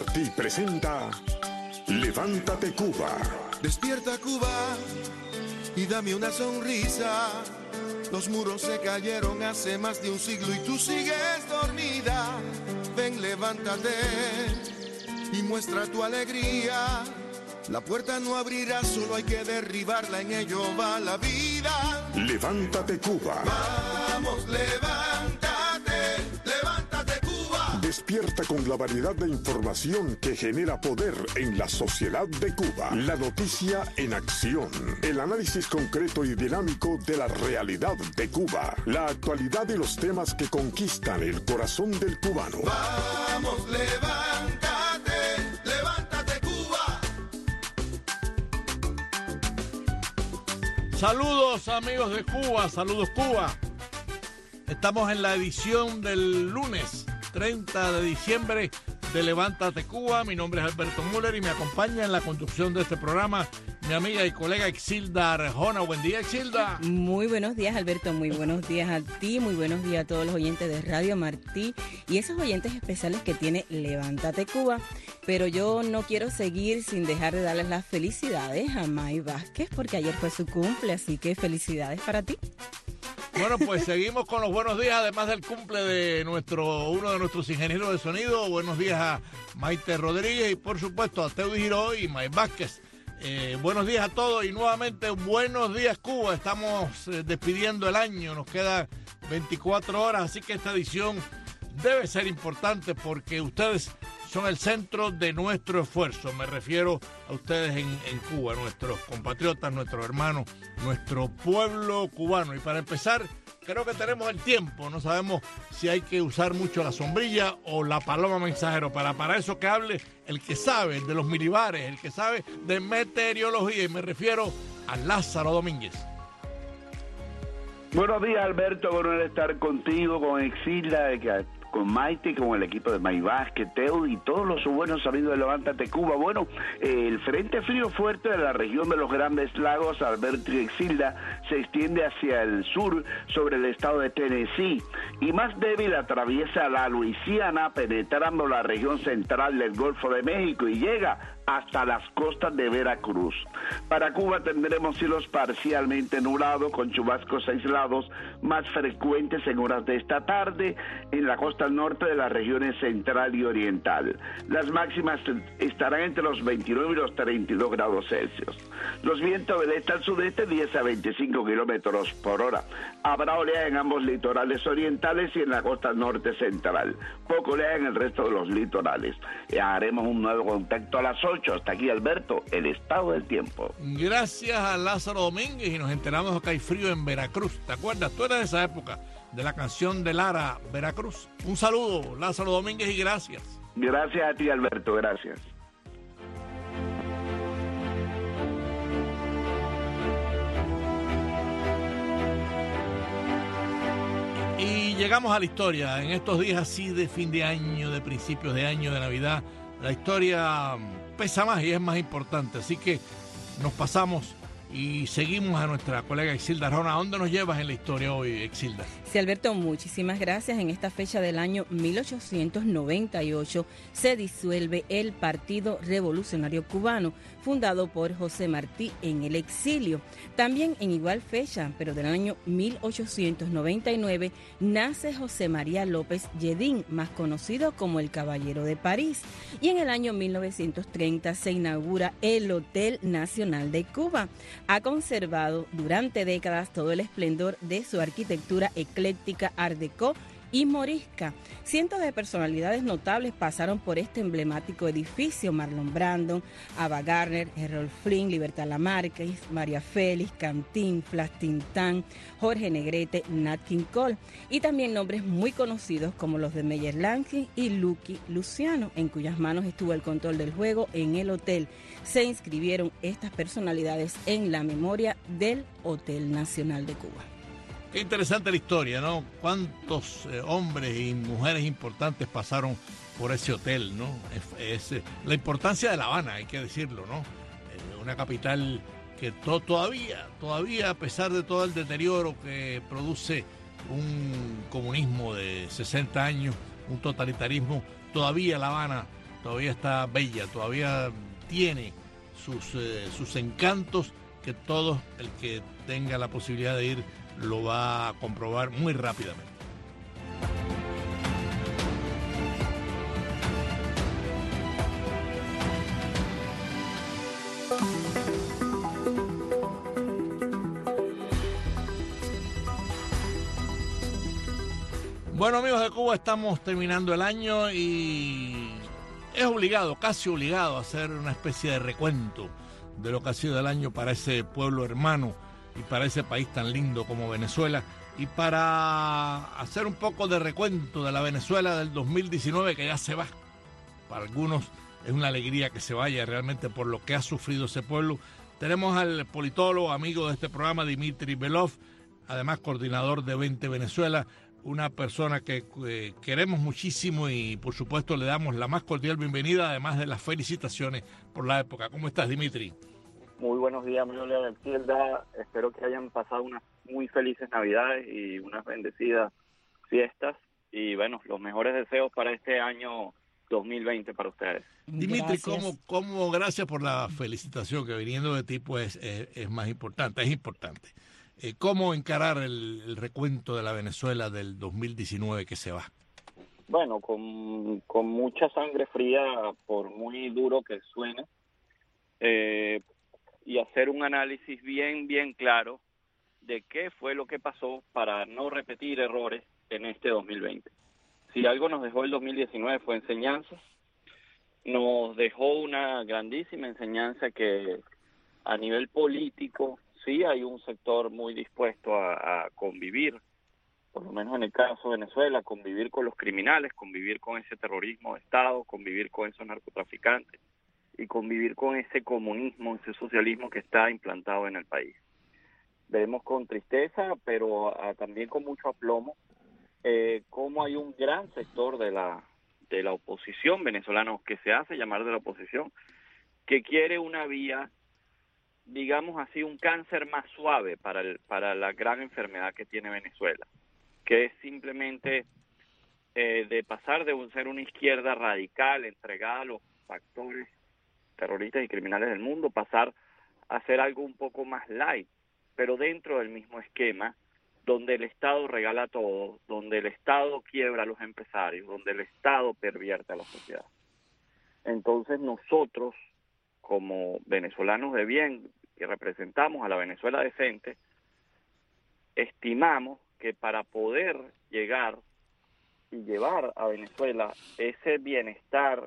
Martí presenta Levántate Cuba. Despierta Cuba y dame una sonrisa. Los muros se cayeron hace más de un siglo y tú sigues dormida. Ven, levántate y muestra tu alegría. La puerta no abrirá, solo hay que derribarla, en ello va la vida. Levántate Cuba. Vamos, levántate, levántate Cuba. Despierta con la variedad de información que genera poder en la sociedad de Cuba. La noticia en acción. El análisis concreto y dinámico de la realidad de Cuba. La actualidad y los temas que conquistan el corazón del cubano. Vamos, levántate, levántate Cuba. Saludos amigos de Cuba, saludos Cuba. Estamos en la edición del lunes 30 de diciembre de Levántate Cuba. Mi nombre es Alberto Müller y me acompaña en la conducción de este programa mi amiga y colega Exilda Arjona. Buen día, Exilda. Muy buenos días, Alberto. Muy buenos días a ti. Muy buenos días a todos los oyentes de Radio Martí y esos oyentes especiales que tiene Levántate Cuba. Pero yo no quiero seguir sin dejar de darles las felicidades a May Vázquez porque ayer fue su cumple, así que felicidades para ti. Bueno, pues seguimos con los buenos días, además del cumple de uno de nuestros ingenieros de sonido. Buenos días a Maite Rodríguez y por supuesto a Teudy Giró y May Vázquez. Buenos días a todos y nuevamente buenos días Cuba. Estamos despidiendo el año, nos quedan 24 horas, así que esta edición debe ser importante porque ustedes son el centro de nuestro esfuerzo. Me refiero a ustedes en Cuba, nuestros compatriotas, nuestros hermanos, nuestro pueblo cubano. Y para empezar, creo que tenemos el tiempo. No sabemos si hay que usar mucho la sombrilla o la paloma mensajero. Para eso que hable el que sabe de los milibares, el que sabe de meteorología. Y me refiero a Lázaro Domínguez. Buenos días, Alberto. Bueno estar contigo, con Exilda, con Maite, con el equipo de May Vázquez, Teo y todos los buenos amigos de Levántate Cuba. Bueno, el frente frío fuerte de la región de los Grandes Lagos, Alberto y Exilda, se extiende hacia el sur sobre el estado de Tennessee y más débil atraviesa la Luisiana, penetrando la región central del Golfo de México y llega hasta las costas de Veracruz. Para Cuba tendremos cielos parcialmente nublados con chubascos aislados más frecuentes en horas de esta tarde en la costa norte de las regiones central y oriental. Las máximas estarán entre los 29 y los 32 grados Celsius. Los vientos del este al sudeste 10 a 25 kilómetros por hora. Habrá oleaje en ambos litorales orientales y en la costa norte central. Poco oleaje en el resto de los litorales. Haremos un nuevo contacto a las 8. Hasta aquí, Alberto, el estado del tiempo. Gracias a Lázaro Domínguez y nos enteramos de que hay frío en Veracruz. ¿Te acuerdas? Tú eres de esa época, de la canción de Lara, Veracruz. Un saludo, Lázaro Domínguez, y gracias. Gracias a ti, Alberto, gracias. Y llegamos a la historia. En estos días así de fin de año, de principios de año, de Navidad, la historia pesa más y es más importante. Así que nos pasamos y seguimos a nuestra colega Exilda Arjona. ¿A dónde nos llevas en la historia hoy, Exilda? Sí, Alberto, muchísimas gracias. En esta fecha del año 1898 se disuelve el Partido Revolucionario Cubano, fundado por José Martí en el exilio. También en igual fecha, pero del año 1899, nace José María López Lledín, más conocido como el Caballero de París. Y en el año 1930 se inaugura el Hotel Nacional de Cuba. Ha conservado durante décadas todo el esplendor de su arquitectura ecléctica Art Deco y morisca. Cientos de personalidades notables pasaron por este emblemático edificio: Marlon Brando, Ava Gardner, Errol Flynn, Libertad Lamarque, María Félix, Cantinflas, Tintán, Jorge Negrete, Nat King Cole, y también nombres muy conocidos como los de Meyer Lansky y Lucky Luciano, en cuyas manos estuvo el control del juego en el hotel. Se inscribieron estas personalidades en la memoria del Hotel Nacional de Cuba. Qué interesante la historia, ¿no? Cuántos hombres y mujeres importantes pasaron por ese hotel, ¿no? La importancia de La Habana, hay que decirlo, ¿no? Una capital que todavía, a pesar de todo el deterioro que produce un comunismo de 60 años, un totalitarismo, todavía La Habana todavía está bella, todavía tiene sus encantos que todo el que tenga la posibilidad de ir lo va a comprobar muy rápidamente. Bueno, amigos de Cuba, estamos terminando el año y es obligado, casi obligado, a hacer una especie de recuento de lo que ha sido el año para ese pueblo hermano y para ese país tan lindo como Venezuela, y para hacer un poco de recuento de la Venezuela del 2019 que ya se va. Para algunos es una alegría que se vaya realmente por lo que ha sufrido ese pueblo. Tenemos al politólogo, amigo de este programa, Dimitri Belov, además coordinador de 20 Venezuela, una persona que queremos muchísimo y por supuesto le damos la más cordial bienvenida, además de las felicitaciones por la época. ¿Cómo estás, Dimitri? Muy buenos días, Mario García. Espero que hayan pasado unas muy felices Navidades y unas bendecidas fiestas. Y bueno, los mejores deseos para este año 2020 para ustedes. Dimitri, ¿cómo gracias por la felicitación, que viniendo de ti pues es más importante, es importante. ¿Cómo encarar el recuento de la Venezuela del 2019 que se va? Bueno, con mucha sangre fría, por muy duro que suene, y hacer un análisis bien claro de qué fue lo que pasó para no repetir errores en este 2020. Si algo nos dejó el 2019 fue enseñanzas, nos dejó una grandísima enseñanza que a nivel político sí hay un sector muy dispuesto a convivir, por lo menos en el caso de Venezuela, convivir con los criminales, convivir con ese terrorismo de Estado, convivir con esos narcotraficantes y convivir con ese comunismo, ese socialismo que está implantado en el país. Vemos con tristeza, pero también con mucho aplomo, cómo hay un gran sector de la oposición venezolana, que se hace llamar de la oposición, que quiere una vía, digamos así, un cáncer más suave para la gran enfermedad que tiene Venezuela, que es simplemente de pasar de ser una izquierda radical entregada a los factores terroristas y criminales del mundo, pasar a ser algo un poco más light, pero dentro del mismo esquema, donde el Estado regala todo, donde el Estado quiebra a los empresarios, donde el Estado pervierte a la sociedad. Entonces nosotros, como venezolanos de bien, que representamos a la Venezuela decente, estimamos que para poder llegar y llevar a Venezuela ese bienestar,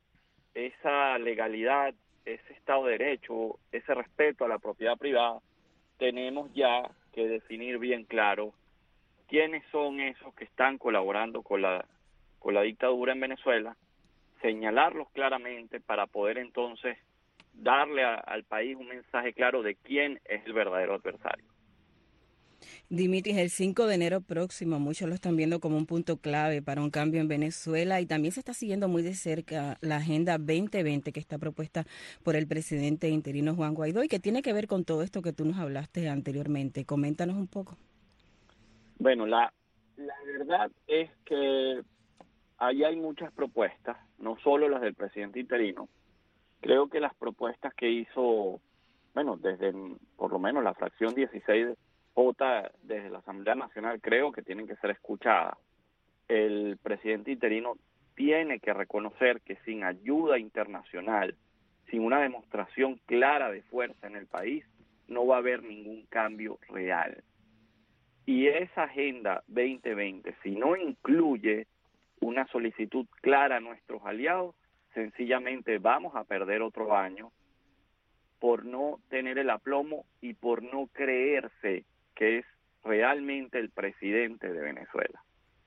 esa legalidad, ese Estado de Derecho, ese respeto a la propiedad privada, tenemos ya que definir bien claro quiénes son esos que están colaborando con la dictadura en Venezuela, señalarlos claramente para poder entonces darle al país un mensaje claro de quién es el verdadero adversario. Dimitri, el 5 de enero próximo, muchos lo están viendo como un punto clave para un cambio en Venezuela, y también se está siguiendo muy de cerca la Agenda 2020 que está propuesta por el presidente interino Juan Guaidó y que tiene que ver con todo esto que tú nos hablaste anteriormente. Coméntanos un poco. Bueno, la verdad es que ahí hay muchas propuestas, no solo las del presidente interino. Creo que las propuestas que hizo, bueno, desde por lo menos la fracción 16 J desde la Asamblea Nacional, creo que tienen que ser escuchadas. El presidente interino tiene que reconocer que sin ayuda internacional, sin una demostración clara de fuerza en el país, no va a haber ningún cambio real. Y esa Agenda 2020, si no incluye una solicitud clara a nuestros aliados, sencillamente vamos a perder otro año por no tener el aplomo y por no creerse que es realmente el presidente de Venezuela.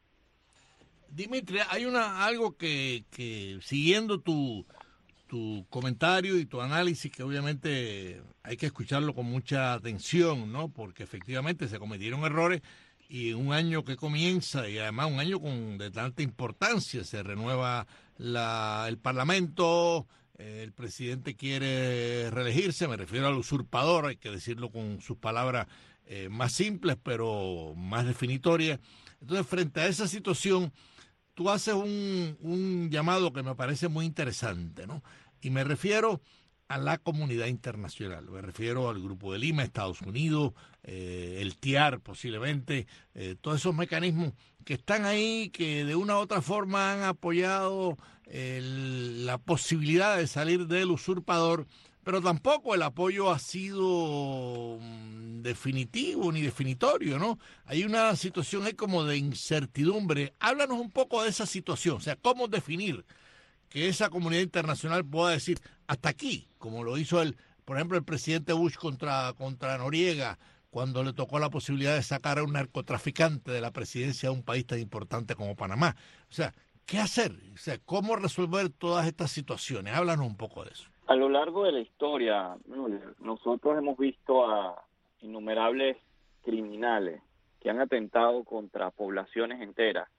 Dimitri, hay algo que siguiendo tu comentario y tu análisis, que obviamente hay que escucharlo con mucha atención, ¿no? Porque efectivamente se cometieron errores y un año que comienza, y además un año de tanta importancia, se renueva el Parlamento, el presidente quiere reelegirse, me refiero al usurpador, hay que decirlo con sus palabras más simples pero más definitorias. Entonces, frente a esa situación, tú haces un llamado que me parece muy interesante, ¿no? Y me refiero a la comunidad internacional, me refiero al Grupo de Lima, Estados Unidos, el TIAR posiblemente, todos esos mecanismos que están ahí, que de una u otra forma han apoyado la posibilidad de salir del usurpador, pero tampoco el apoyo ha sido definitivo ni definitorio, ¿no? Hay una situación ahí como de incertidumbre. Háblanos un poco de esa situación, o sea, cómo definir que esa comunidad internacional pueda decir hasta aquí, como lo hizo por ejemplo, el presidente Bush contra Noriega, cuando le tocó la posibilidad de sacar a un narcotraficante de la presidencia de un país tan importante como Panamá. O sea, ¿qué hacer? O sea, ¿cómo resolver todas estas situaciones? Háblanos un poco de eso. A lo largo de la historia, nosotros hemos visto a innumerables criminales que han atentado contra poblaciones enteras,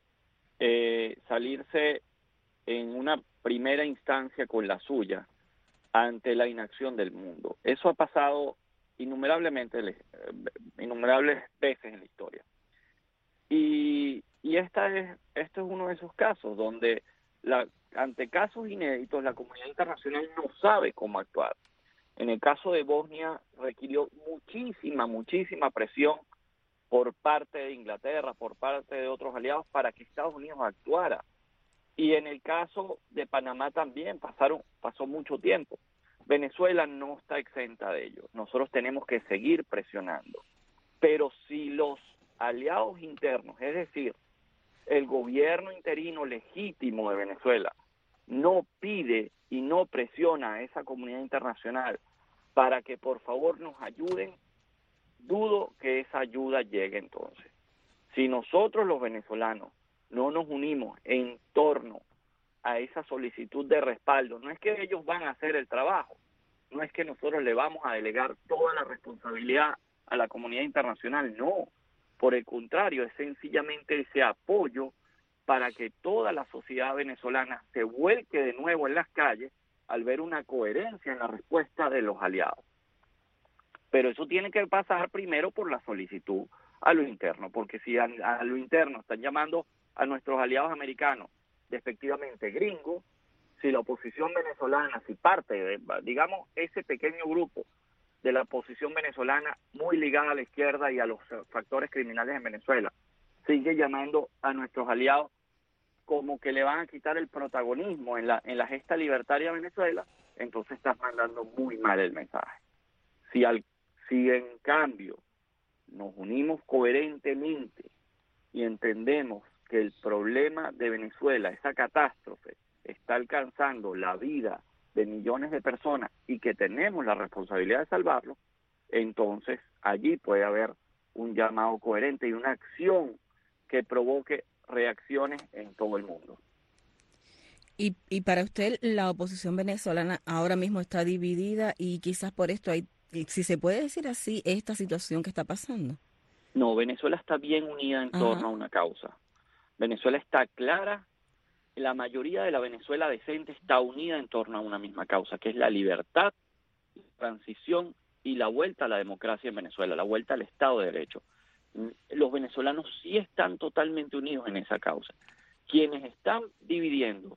salirse en una primera instancia con la suya ante la inacción del mundo. Eso ha pasado innumerables veces en la historia. Y este es uno de esos casos donde ante casos inéditos la comunidad internacional no sabe cómo actuar. En el caso de Bosnia requirió muchísima presión por parte de Inglaterra, por parte de otros aliados para que Estados Unidos actuara. Y en el caso de Panamá también pasó mucho tiempo. Venezuela no está exenta de ello. Nosotros tenemos que seguir presionando. Pero si los aliados internos, es decir, el gobierno interino legítimo de Venezuela, no pide y no presiona a esa comunidad internacional para que por favor nos ayuden, dudo que esa ayuda llegue entonces. Si nosotros los venezolanos no nos unimos en torno a esa solicitud de respaldo, no es que ellos van a hacer el trabajo, no es que nosotros le vamos a delegar toda la responsabilidad a la comunidad internacional, no. Por el contrario, es sencillamente ese apoyo para que toda la sociedad venezolana se vuelque de nuevo en las calles al ver una coherencia en la respuesta de los aliados. Pero eso tiene que pasar primero por la solicitud a lo interno, porque si a lo interno están llamando a nuestros aliados americanos despectivamente gringos, si la oposición venezolana, si parte de, digamos, ese pequeño grupo de la oposición venezolana muy ligada a la izquierda y a los factores criminales en Venezuela, sigue llamando a nuestros aliados como que le van a quitar el protagonismo en la gesta libertaria de Venezuela, entonces estás mandando muy mal el mensaje. Si en cambio nos unimos coherentemente y entendemos que el problema de Venezuela, esa catástrofe, está alcanzando la vida de millones de personas y que tenemos la responsabilidad de salvarlo, entonces allí puede haber un llamado coherente y una acción que provoque reacciones en todo el mundo. Y para usted la oposición venezolana ahora mismo está dividida y quizás por esto hay, si se puede decir así, esta situación que está pasando. No, Venezuela está bien unida en torno a una causa. Venezuela está clara, la mayoría de la Venezuela decente está unida en torno a una misma causa, que es la libertad, la transición y la vuelta a la democracia en Venezuela, la vuelta al Estado de Derecho. Los venezolanos sí están totalmente unidos en esa causa. Quienes están dividiendo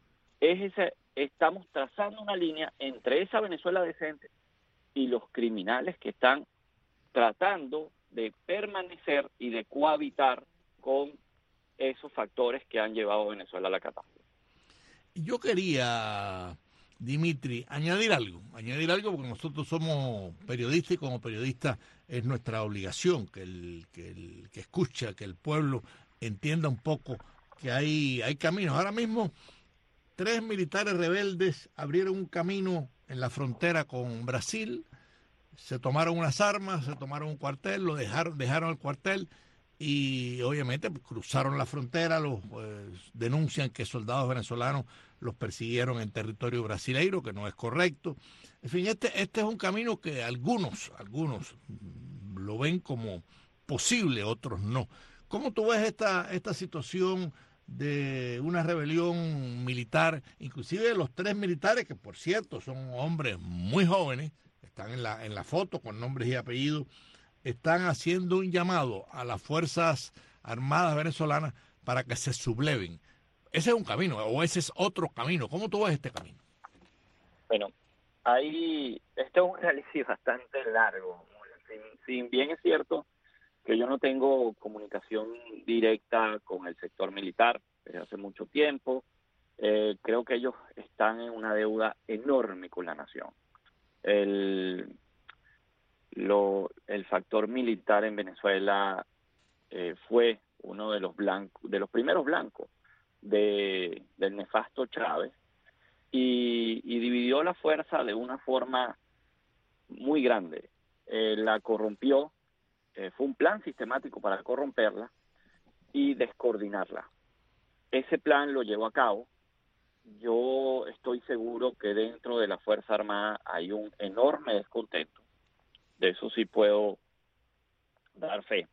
estamos trazando una línea entre esa Venezuela decente y los criminales que están tratando de permanecer y de cohabitar con esos factores que han llevado a Venezuela a la catástrofe. Yo quería, Dimitri, añadir algo porque nosotros somos periodistas y como periodistas es nuestra obligación que el que escucha, que el pueblo entienda un poco que hay caminos. Ahora mismo 3 militares rebeldes abrieron un camino en la frontera con Brasil, se tomaron unas armas, se tomaron un cuartel, lo dejaron el cuartel y obviamente cruzaron la frontera, denuncian que soldados venezolanos los persiguieron en territorio brasileiro, que no es correcto. En fin, este es un camino que algunos lo ven como posible, otros no. ¿Cómo tú ves esta situación de una rebelión militar, inclusive los 3 militares, que por cierto son hombres muy jóvenes, están en la foto con nombres y apellidos, están haciendo un llamado a las Fuerzas Armadas venezolanas para que se subleven. Ese es un camino, o ese es otro camino. ¿Cómo tú ves este camino? Bueno, este es un análisis bastante largo. Si bien es cierto que yo no tengo comunicación directa con el sector militar desde hace mucho tiempo, creo que ellos están en una deuda enorme con la nación. El factor militar en Venezuela fue uno de los primeros blancos del nefasto Chávez, y dividió la fuerza de una forma muy grande. La corrompió, fue un plan sistemático para corromperla y descoordinarla. Ese plan lo llevó a cabo. Yo estoy seguro que dentro de la Fuerza Armada hay un enorme descontento. De eso sí puedo dar fe.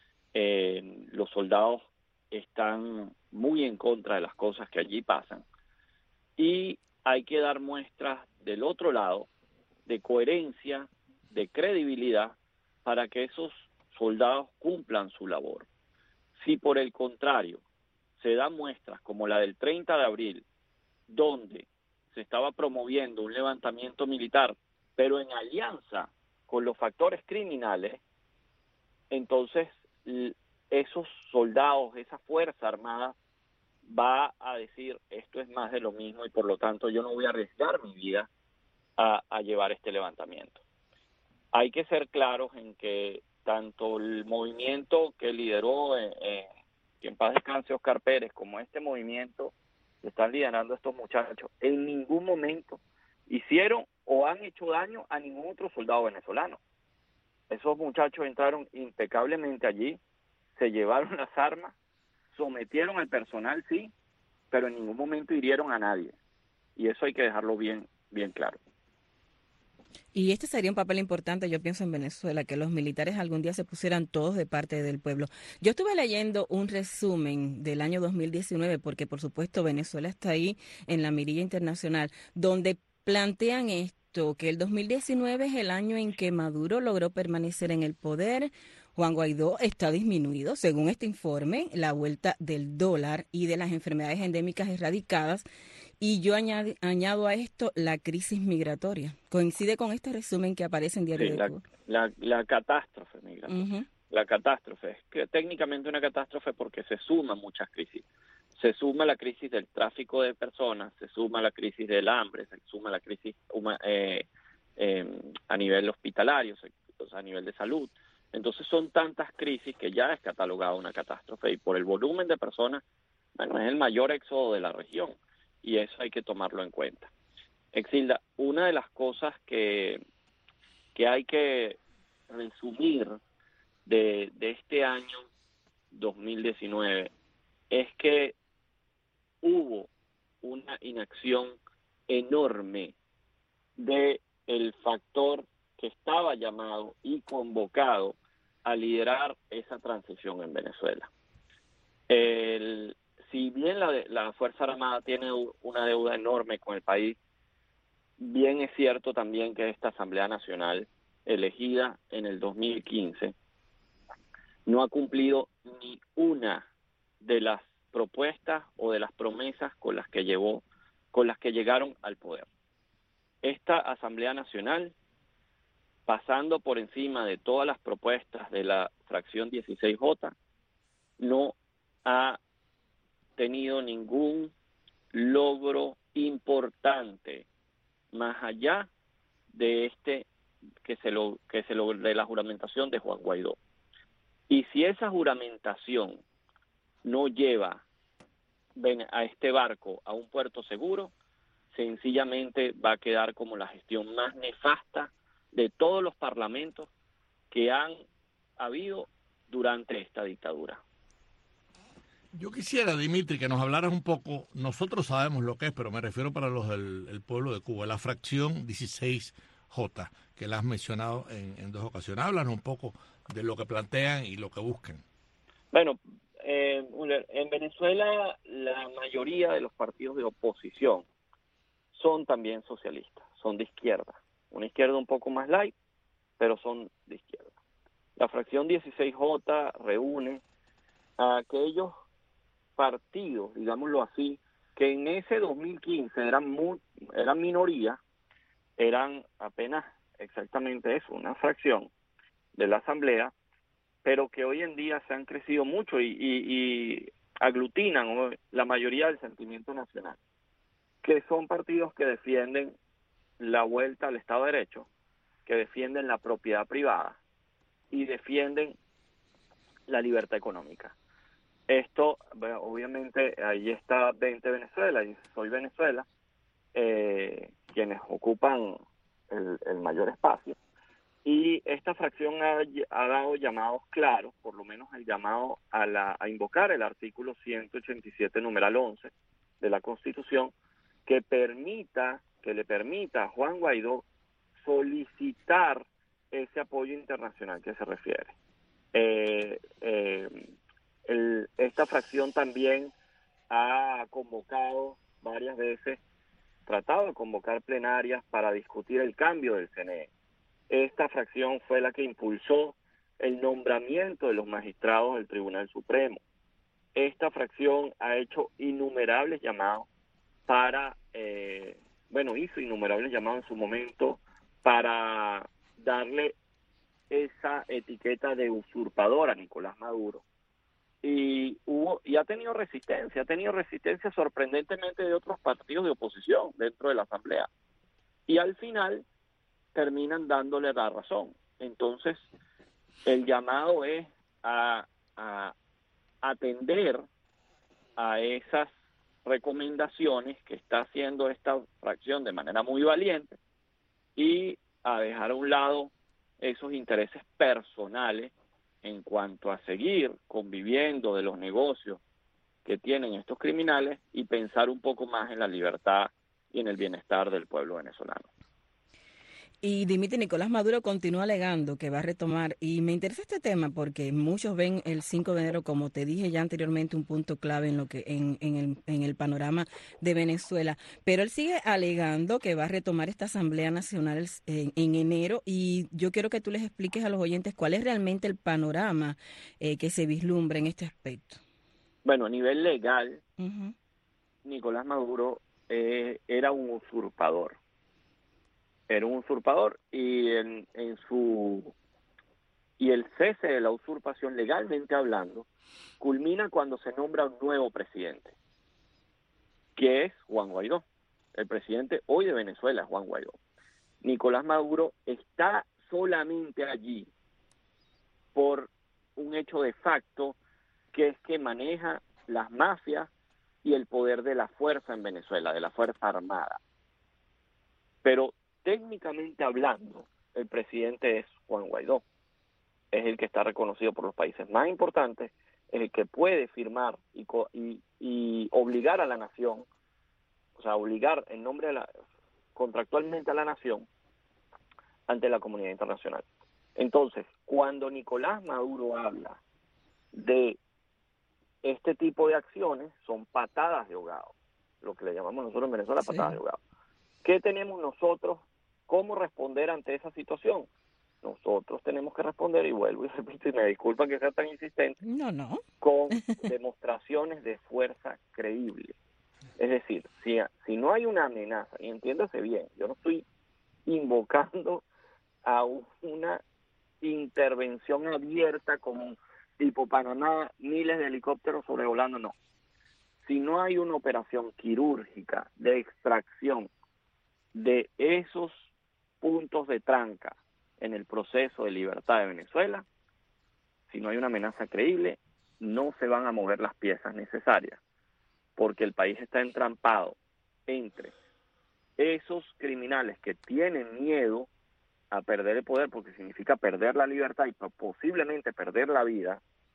Los soldados están muy en contra de las cosas que allí pasan, y hay que dar muestras del otro lado de coherencia, de credibilidad, para que esos soldados cumplan su labor. Si por el contrario se dan muestras como la del 30 de abril, donde se estaba promoviendo un levantamiento militar, pero en alianza con los factores criminales, entonces esos soldados, esa Fuerza Armada, va a decir, esto es más de lo mismo, y por lo tanto yo no voy a arriesgar mi vida a llevar este levantamiento. Hay que ser claros en que tanto el movimiento que lideró, que en paz descanse Oscar Pérez, como este movimiento que están liderando estos muchachos, en ningún momento hicieron o han hecho daño a ningún otro soldado venezolano. Esos muchachos entraron impecablemente allí, se llevaron las armas, sometieron al personal, sí, pero en ningún momento hirieron a nadie. Y eso hay que dejarlo bien claro. Y este sería un papel importante, yo pienso, en Venezuela, que los militares algún día se pusieran todos de parte del pueblo. Yo estuve leyendo un resumen del año 2019, porque por supuesto Venezuela está ahí en la mirilla internacional, donde plantean esto, que el 2019 es el año en que Maduro logró permanecer en el poder. Juan Guaidó está disminuido, según este informe, la vuelta del dólar y de las enfermedades endémicas erradicadas. Y yo añado a esto la crisis migratoria. Coincide con este resumen que aparece en Diario de Cuba. La catástrofe migratoria. La catástrofe es que técnicamente una catástrofe porque se suman muchas crisis. Se suma la crisis del tráfico de personas, se suma la crisis del hambre, se suma la crisis a nivel hospitalario, a nivel de salud. Entonces son tantas crisis que ya es catalogada una catástrofe, y por el volumen de personas, bueno, es el mayor éxodo de la región, y eso hay que tomarlo en cuenta. Exilda, una de las cosas que hay que resumir de este año 2019 es que hubo una inacción enorme del factor que estaba llamado y convocado a liderar esa transición en Venezuela. Si bien la Fuerza Armada tiene una deuda enorme con el país, bien es cierto también que esta Asamblea Nacional, elegida en el 2015, no ha cumplido ni una de las propuestas o de las promesas con las que llegaron al poder. Esta Asamblea Nacional, pasando por encima de todas las propuestas de la fracción 16J, no ha tenido ningún logro importante más allá de de la juramentación de Juan Guaidó. Y si esa juramentación no lleva a este barco a un puerto seguro, sencillamente va a quedar como la gestión más nefasta de todos los parlamentos que han habido durante esta dictadura. Yo quisiera, Dimitri, que nos hablaras un poco, nosotros sabemos lo que es, pero me refiero para los del pueblo de Cuba, la fracción 16J, que la has mencionado en dos ocasiones. Háblanos un poco de lo que plantean y lo que buscan. Bueno, en Venezuela la mayoría de los partidos de oposición son también socialistas, son de izquierda. Una izquierda un poco más light, pero son de izquierda. La fracción 16J reúne a aquellos partidos, digámoslo así, que en ese 2015 eran minoría, eran apenas exactamente eso, una fracción de la Asamblea, pero que hoy en día se han crecido mucho y aglutinan la mayoría del sentimiento nacional, que son partidos que defienden la vuelta al Estado de Derecho, que defienden la propiedad privada y defienden la libertad económica. Esto, bueno, obviamente, ahí está 20 Venezuela y Soy Venezuela, quienes ocupan el mayor espacio. Y esta fracción ha dado llamados claros, por lo menos el llamado a invocar el artículo 187, numeral 11 de la Constitución, que le permita a Juan Guaidó solicitar ese apoyo internacional que se refiere. Esta fracción también ha convocado varias veces, tratado de convocar plenarias para discutir el cambio del CNE. Esta fracción fue la que impulsó el nombramiento de los magistrados del Tribunal Supremo. Esta fracción ha hecho innumerables llamados hizo innumerables llamados en su momento para darle esa etiqueta de usurpador a Nicolás Maduro. Y ha tenido resistencia sorprendentemente de otros partidos de oposición dentro de la Asamblea. Y al final terminan dándole la razón. Entonces, el llamado es a atender a esas recomendaciones que está haciendo esta fracción de manera muy valiente y a dejar a un lado esos intereses personales en cuanto a seguir conviviendo de los negocios que tienen estos criminales y pensar un poco más en la libertad y en el bienestar del pueblo venezolano. Y Dimitri, Nicolás Maduro continúa alegando que va a retomar, y me interesa este tema porque muchos ven el 5 de enero, como te dije ya anteriormente, un punto clave en el panorama de Venezuela, pero él sigue alegando que va a retomar esta Asamblea Nacional en enero, y yo quiero que tú les expliques a los oyentes cuál es realmente el panorama que se vislumbra en este aspecto. Bueno, a nivel legal, Nicolás Maduro era un usurpador. Era un usurpador y el cese de la usurpación, legalmente hablando, culmina cuando se nombra un nuevo presidente, que es Juan Guaidó. El presidente hoy de Venezuela es Juan Guaidó. Nicolás Maduro está solamente allí por un hecho de facto, que es que maneja las mafias y el poder de la fuerza en Venezuela, de la Fuerza Armada. Pero técnicamente hablando, el presidente es Juan Guaidó. Es el que está reconocido por los países más importantes, es el que puede firmar y obligar a la nación, o sea, obligar en nombre de contractualmente a la nación ante la comunidad internacional. Entonces, cuando Nicolás Maduro habla de este tipo de acciones, son patadas de ahogado, lo que le llamamos nosotros en Venezuela patadas de ahogado. ¿Qué tenemos nosotros? ¿Cómo responder ante esa situación? Nosotros tenemos que responder, y vuelvo y repito, y me disculpa que sea tan insistente, con demostraciones de fuerza creíble. Es decir, si no hay una amenaza, y entiéndase bien, yo no estoy invocando a una intervención abierta como tipo Panamá, miles de helicópteros sobrevolando, no. Si no hay una operación quirúrgica de extracción de esos puntos de tranca en el proceso de libertad de Venezuela, si no hay una amenaza creíble, no se van a mover las piezas necesarias, porque el país está entrampado entre esos criminales que tienen miedo a perder el poder, porque significa perder la libertad y posiblemente perder la vida,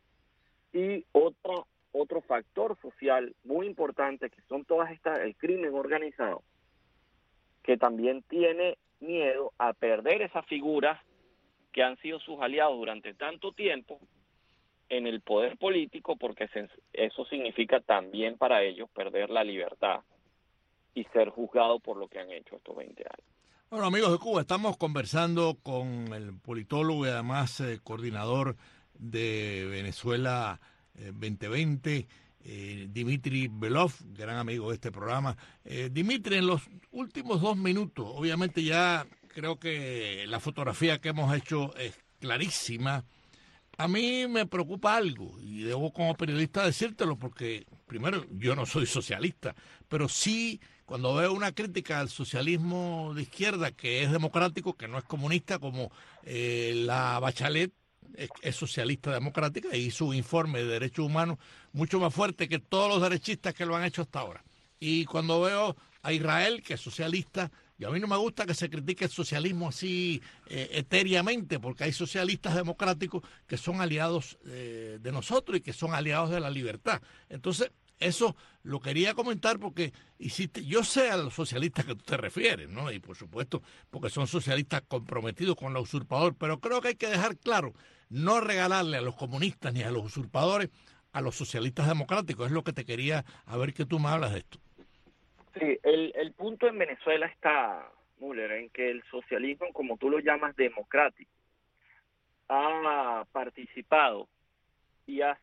y otro factor social muy importante, que son el crimen organizado, que también tiene miedo a perder esas figuras que han sido sus aliados durante tanto tiempo en el poder político, porque eso significa también para ellos perder la libertad y ser juzgados por lo que han hecho estos 20 años. Bueno, amigos de Cuba, estamos conversando con el politólogo y además coordinador de Venezuela 2020, Dmitry Belov, gran amigo de este programa. Dmitry, en los últimos 2 minutos, obviamente ya creo que la fotografía que hemos hecho es clarísima. A mí me preocupa algo, y debo como periodista decírtelo, porque primero yo no soy socialista, pero sí cuando veo una crítica al socialismo de izquierda que es democrático, que no es comunista, como la Bachelet es socialista democrática y hizo un informe de derechos humanos mucho más fuerte que todos los derechistas que lo han hecho hasta ahora. Y cuando veo a Israel, que es socialista, y a mí no me gusta que se critique el socialismo así etéreamente, porque hay socialistas democráticos que son aliados de nosotros y que son aliados de la libertad. Entonces, eso lo quería comentar porque yo sé a los socialistas que tú te refieres, ¿no? Y por supuesto, porque son socialistas comprometidos con la usurpador, pero creo que hay que dejar claro, no regalarle a los comunistas ni a los usurpadores a los socialistas democráticos. Es lo que te quería, a ver que tú me hablas de esto. Sí, el punto en Venezuela está, Müller, en que el socialismo, como tú lo llamas, democrático, ha participado y ha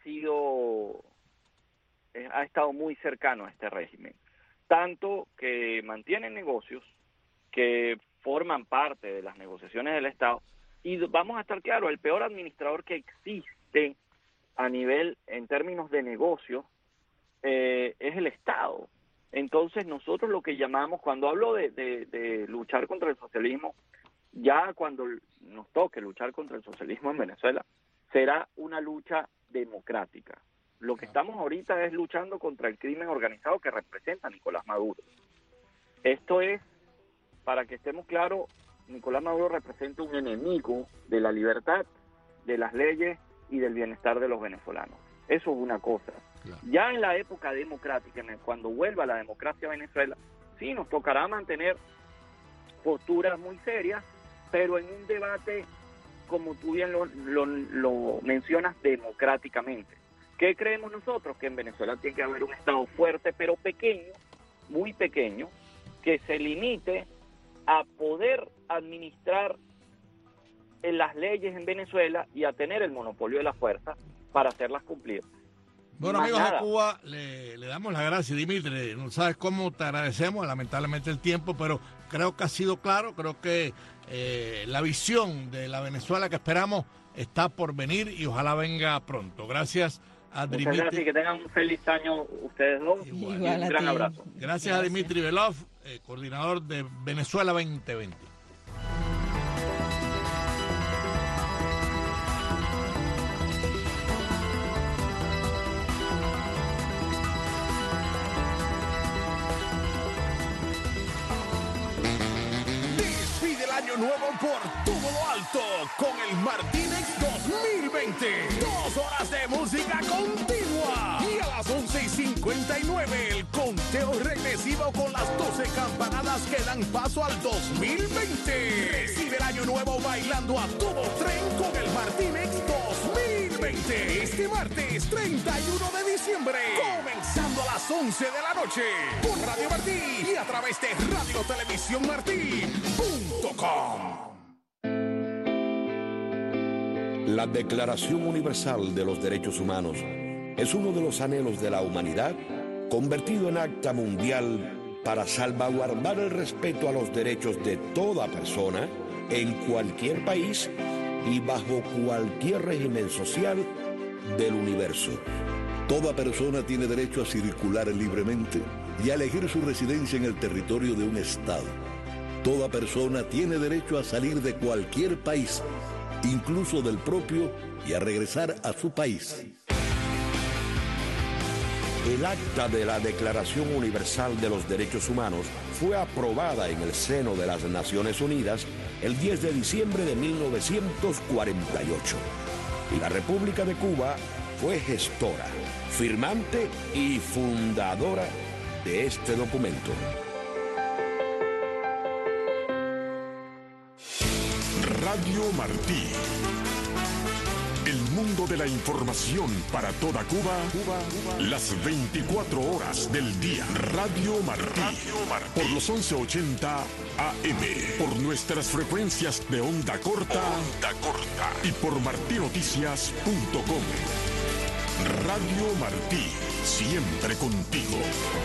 estado muy cercano a este régimen. Tanto que mantiene negocios que forman parte de las negociaciones del Estado. Y vamos a estar claros, el peor administrador que existe a nivel, en términos de negocio, es el Estado. Entonces nosotros lo que llamamos, cuando hablo de luchar contra el socialismo, ya cuando nos toque luchar contra el socialismo en Venezuela, será una lucha democrática. Lo que estamos ahorita es luchando contra el crimen organizado que representa Nicolás Maduro. Esto es, para que estemos claros, Nicolás Maduro representa un enemigo de la libertad, de las leyes y del bienestar de los venezolanos. Eso es una cosa. Claro. Ya en la época democrática, cuando vuelva la democracia a Venezuela, sí nos tocará mantener posturas muy serias, pero en un debate, como tú bien lo mencionas, democráticamente. ¿Qué creemos nosotros? Que en Venezuela tiene que haber un Estado fuerte, pero pequeño, muy pequeño, que se limite a poder administrar las leyes en Venezuela y a tener el monopolio de la fuerza para hacerlas cumplir. Bueno, amigos de Cuba, le damos las gracias, Dmitry. No sabes cómo te agradecemos, lamentablemente el tiempo, pero creo que ha sido claro, creo que la visión de la Venezuela que esperamos está por venir y ojalá venga pronto. Gracias a Dmitry. Muchas gracias y que tengan un feliz año ustedes dos. Igual, y un gran abrazo. Gracias a Dmitry Belov, coordinador de Venezuela 2020. Nuevo por todo lo alto con el Martínez 2020. 2 horas de música continua y a las 11:59 el conteo regresivo con las 12 campanadas que dan paso al 2020. Recibe el año nuevo bailando a todo tren con el Martínez 2020. Este martes 31 de diciembre, comenzando a las 11 de la noche por Radio Martí y a través de radiotelevisiónmartí.com. La Declaración Universal de los Derechos Humanos es uno de los anhelos de la humanidad convertido en acta mundial para salvaguardar el respeto a los derechos de toda persona en cualquier país y bajo cualquier régimen social del universo. Toda persona tiene derecho a circular libremente y a elegir su residencia en el territorio de un estado. Toda persona tiene derecho a salir de cualquier país, incluso del propio, y a regresar a su país. El acta de la Declaración Universal de los Derechos Humanos fue aprobada en el seno de las Naciones Unidas el 10 de diciembre de 1948. Y la República de Cuba fue gestora, firmante y fundadora de este documento. Radio Martí. El mundo de la información para toda Cuba, las 24 horas del día. Radio Martí. Por los 1180 AM. Por nuestras frecuencias de onda corta. Y por martinoticias.com. Radio Martí. siempre contigo.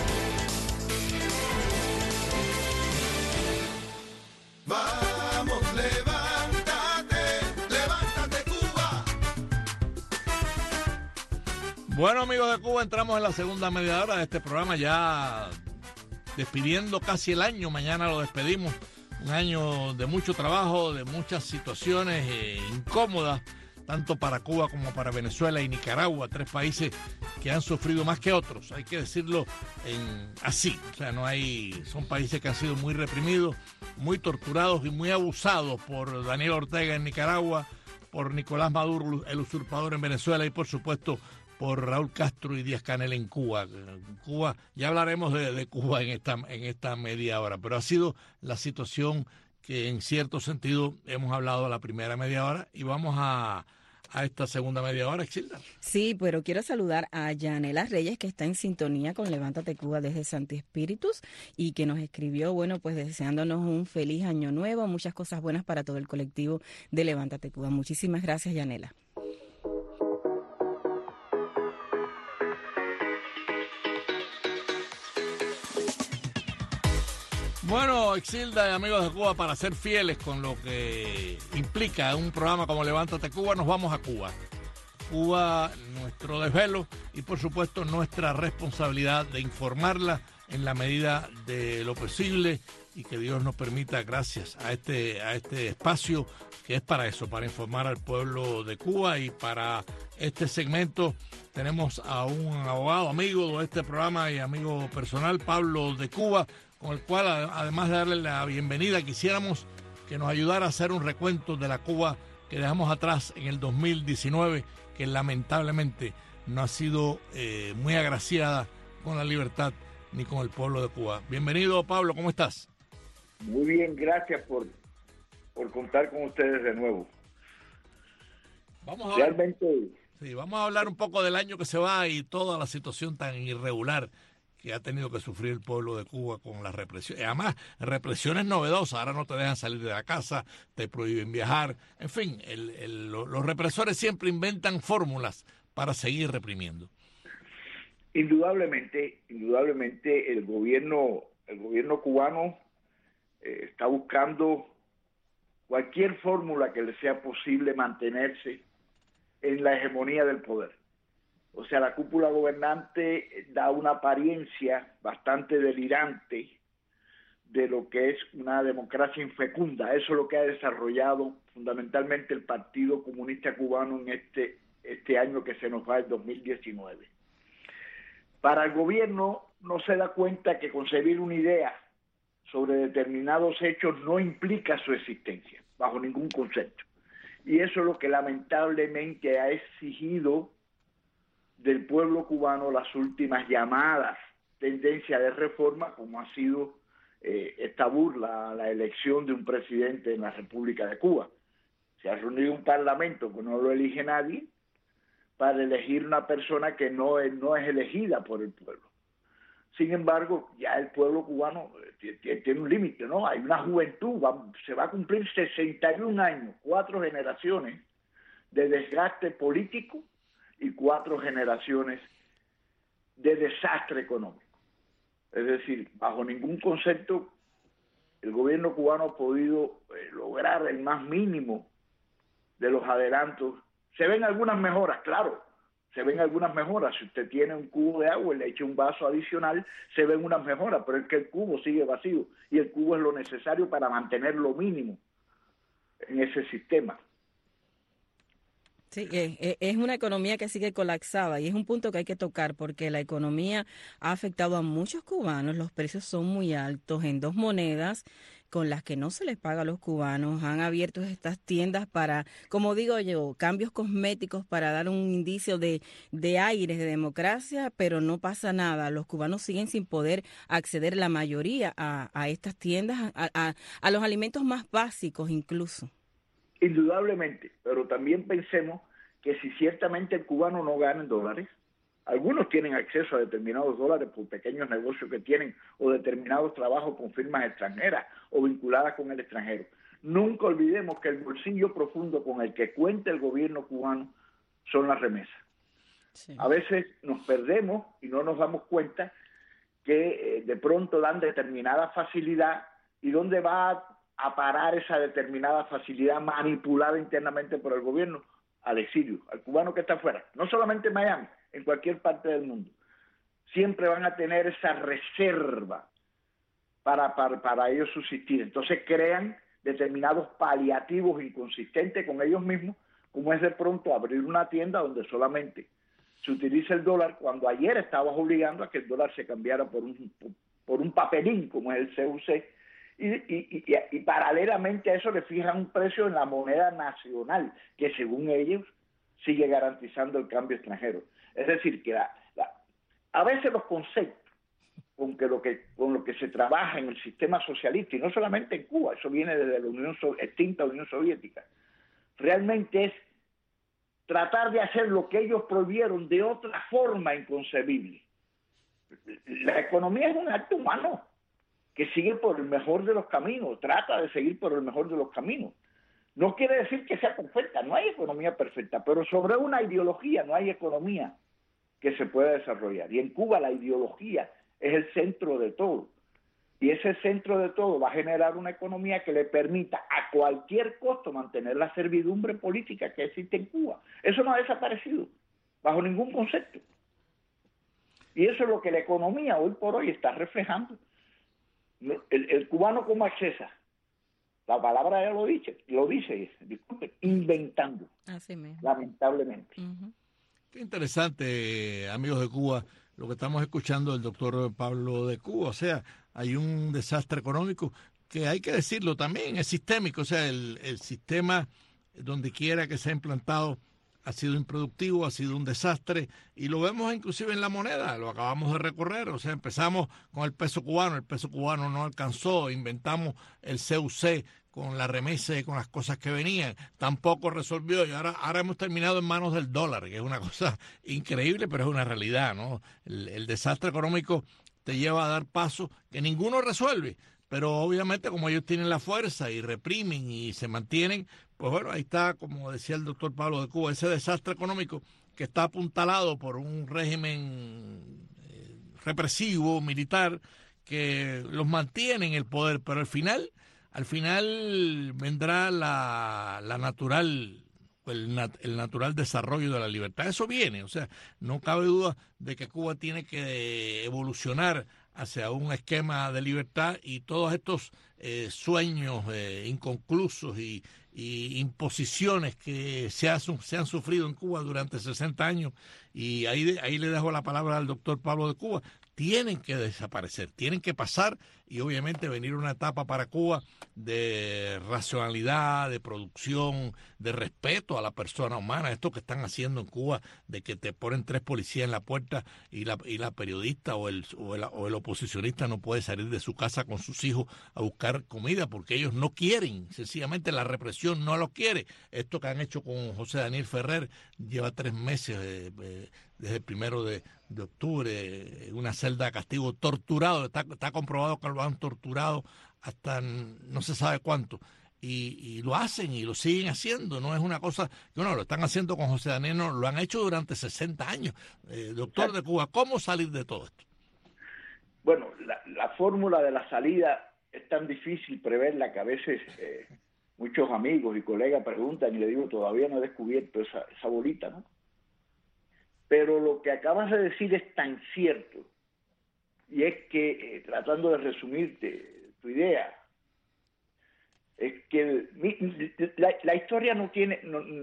Vamos, levántate, levántate Cuba. Bueno, amigos de Cuba, entramos en la segunda media hora de este programa, ya despidiendo casi el año. Mañana lo despedimos. Un año de mucho trabajo, de muchas situaciones incómodas, tanto para Cuba como para Venezuela y Nicaragua, 3 países que han sufrido más que otros, hay que decirlo así. O sea, son países que han sido muy reprimidos, muy torturados y muy abusados por Daniel Ortega en Nicaragua, por Nicolás Maduro, el usurpador en Venezuela, y por supuesto por Raúl Castro y Díaz-Canel en Cuba. Cuba, ya hablaremos de Cuba en esta media hora, pero ha sido la situación que en cierto sentido hemos hablado a la primera media hora, y vamos a esta segunda media hora, Exilda. Sí, pero quiero saludar a Yanela Reyes, que está en sintonía con Levántate Cuba desde Santi Espíritus, y que nos escribió, bueno, pues deseándonos un feliz año nuevo, muchas cosas buenas para todo el colectivo de Levántate Cuba. Muchísimas gracias, Yanela. Bueno, Exilda y amigos de Cuba, para ser fieles con lo que implica un programa como Levántate Cuba, nos vamos a Cuba. Cuba, nuestro desvelo y por supuesto nuestra responsabilidad de informarla en la medida de lo posible, y que Dios nos permita, gracias a este espacio que es para eso, para informar al pueblo de Cuba. Y para este segmento tenemos a un abogado, amigo de este programa y amigo personal, Pablo de Cuba, con el cual, además de darle la bienvenida, quisiéramos que nos ayudara a hacer un recuento de la Cuba que dejamos atrás en el 2019, que lamentablemente no ha sido muy agraciada con la libertad ni con el pueblo de Cuba. Bienvenido, Pablo, ¿cómo estás? Muy bien, gracias por contar con ustedes de nuevo. Vamos a hablar un poco del año que se va y toda la situación tan irregular que ha tenido que sufrir el pueblo de Cuba con la represión. Además, represiones novedosas. Ahora no te dejan salir de la casa, te prohíben viajar. En fin, los represores siempre inventan fórmulas para seguir reprimiendo. Indudablemente el gobierno cubano está buscando cualquier fórmula que le sea posible mantenerse en la hegemonía del poder. O sea, la cúpula gobernante da una apariencia bastante delirante de lo que es una democracia infecunda. Eso es lo que ha desarrollado fundamentalmente el Partido Comunista Cubano en este año que se nos va, el 2019. Para el gobierno no se da cuenta que concebir una idea sobre determinados hechos no implica su existencia, bajo ningún concepto. Y eso es lo que lamentablemente ha exigido del pueblo cubano las últimas llamadas tendencias de reforma, como ha sido esta burla a la elección de un presidente en la República de Cuba. Se ha reunido un parlamento que no lo elige nadie para elegir una persona que no es elegida por el pueblo. Sin embargo, ya el pueblo cubano tiene un límite, ¿no? Hay una juventud, se va a cumplir 61 años, 4 generaciones de desgaste político y 4 generaciones de desastre económico. Es decir, bajo ningún concepto el gobierno cubano ha podido lograr el más mínimo de los adelantos. Se ven algunas mejoras, claro, se ven algunas mejoras. Si usted tiene un cubo de agua y le echa un vaso adicional, se ven unas mejoras, pero es que el cubo sigue vacío y el cubo es lo necesario para mantener lo mínimo en ese sistema. Sí, es una economía que sigue colapsada, y es un punto que hay que tocar porque la economía ha afectado a muchos cubanos. Los precios son muy altos en 2 monedas con las que no se les paga a los cubanos. Han abierto estas tiendas para, como digo yo, cambios cosméticos para dar un indicio de aires de democracia, pero no pasa nada. Los cubanos siguen sin poder acceder, la mayoría, a estas tiendas, a los alimentos más básicos incluso. Indudablemente, pero también pensemos que si ciertamente el cubano no gana en dólares, algunos tienen acceso a determinados dólares por pequeños negocios que tienen o determinados trabajos con firmas extranjeras o vinculadas con el extranjero. Nunca olvidemos que el bolsillo profundo con el que cuenta el gobierno cubano son las remesas. Sí. A veces nos perdemos y no nos damos cuenta que de pronto dan determinada facilidad y dónde va a parar esa determinada facilidad manipulada internamente por el gobierno, al exilio, al cubano que está afuera, no solamente en Miami, en cualquier parte del mundo. Siempre van a tener esa reserva para ellos subsistir. Entonces crean determinados paliativos inconsistentes con ellos mismos, como es de pronto abrir una tienda donde solamente se utiliza el dólar, cuando ayer estabas obligando a que el dólar se cambiara por un papelín, como es el CUC, y paralelamente a eso le fijan un precio en la moneda nacional, que según ellos sigue garantizando el cambio extranjero. Es decir, que a veces los conceptos con lo que se trabaja en el sistema socialista, y no solamente en Cuba, eso viene desde la extinta Unión Soviética, realmente es tratar de hacer lo que ellos prohibieron de otra forma inconcebible. La economía es un acto humano que sigue por el mejor de los caminos, trata de seguir por el mejor de los caminos. No quiere decir que sea perfecta, no hay economía perfecta, pero sobre una ideología no hay economía que se pueda desarrollar. Y en Cuba la ideología es el centro de todo. Y ese centro de todo va a generar una economía que le permita a cualquier costo mantener la servidumbre política que existe en Cuba. Eso no ha desaparecido, bajo ningún concepto. Y eso es lo que la economía hoy por hoy está reflejando. El cubano cómo accesa, la palabra ya lo dice, disculpe, inventando. Así mismo. Lamentablemente. Qué interesante, amigos de Cuba, lo que estamos escuchando del doctor Pablo de Cuba. O sea, hay un desastre económico que hay que decirlo también, es sistémico. O sea, el sistema, donde quiera que se ha implantado, ha sido improductivo, ha sido un desastre, y lo vemos inclusive en la moneda, lo acabamos de recorrer. O sea, empezamos con el peso cubano no alcanzó, inventamos el CUC con la remesa y con las cosas que venían, tampoco resolvió, y ahora hemos terminado en manos del dólar, que es una cosa increíble, pero es una realidad, ¿no? El desastre económico te lleva a dar pasos que ninguno resuelve, pero obviamente como ellos tienen la fuerza y reprimen y se mantienen, pues bueno, ahí está, como decía el doctor Pablo de Cuba, ese desastre económico que está apuntalado por un régimen represivo, militar, que los mantiene en el poder, pero al final vendrá la natural, el natural desarrollo de la libertad. Eso viene, o sea, no cabe duda de que Cuba tiene que evolucionar hacia un esquema de libertad, y todos estos sueños inconclusos y imposiciones que se han sufrido en Cuba durante 60 años, y ahí le dejo la palabra al doctor Pablo de Cuba, tienen que desaparecer, tienen que pasar, y obviamente venir una etapa para Cuba de racionalidad, de producción, de respeto a la persona humana. Esto que están haciendo en Cuba, de que te ponen 3 policías en la puerta y la periodista o el oposicionista no puede salir de su casa con sus hijos a buscar comida porque ellos no quieren, sencillamente la represión no lo quiere. Esto que han hecho con José Daniel Ferrer lleva 3 meses, desde el 1 de octubre, en una celda de castigo, torturado. Está comprobado que lo han torturado hasta no se sabe cuánto, y lo hacen y lo siguen haciendo. No es una cosa que lo están haciendo con José Daniel, no, lo han hecho durante 60 años. Doctor de Cuba, ¿cómo salir de todo esto? Bueno, la fórmula de la salida es tan difícil preverla que a veces muchos amigos y colegas preguntan, y le digo, todavía no he descubierto esa bolita, ¿no? Pero lo que acabas de decir es tan cierto, y es que, tratando de resumirte tu idea, es que la historia no tiene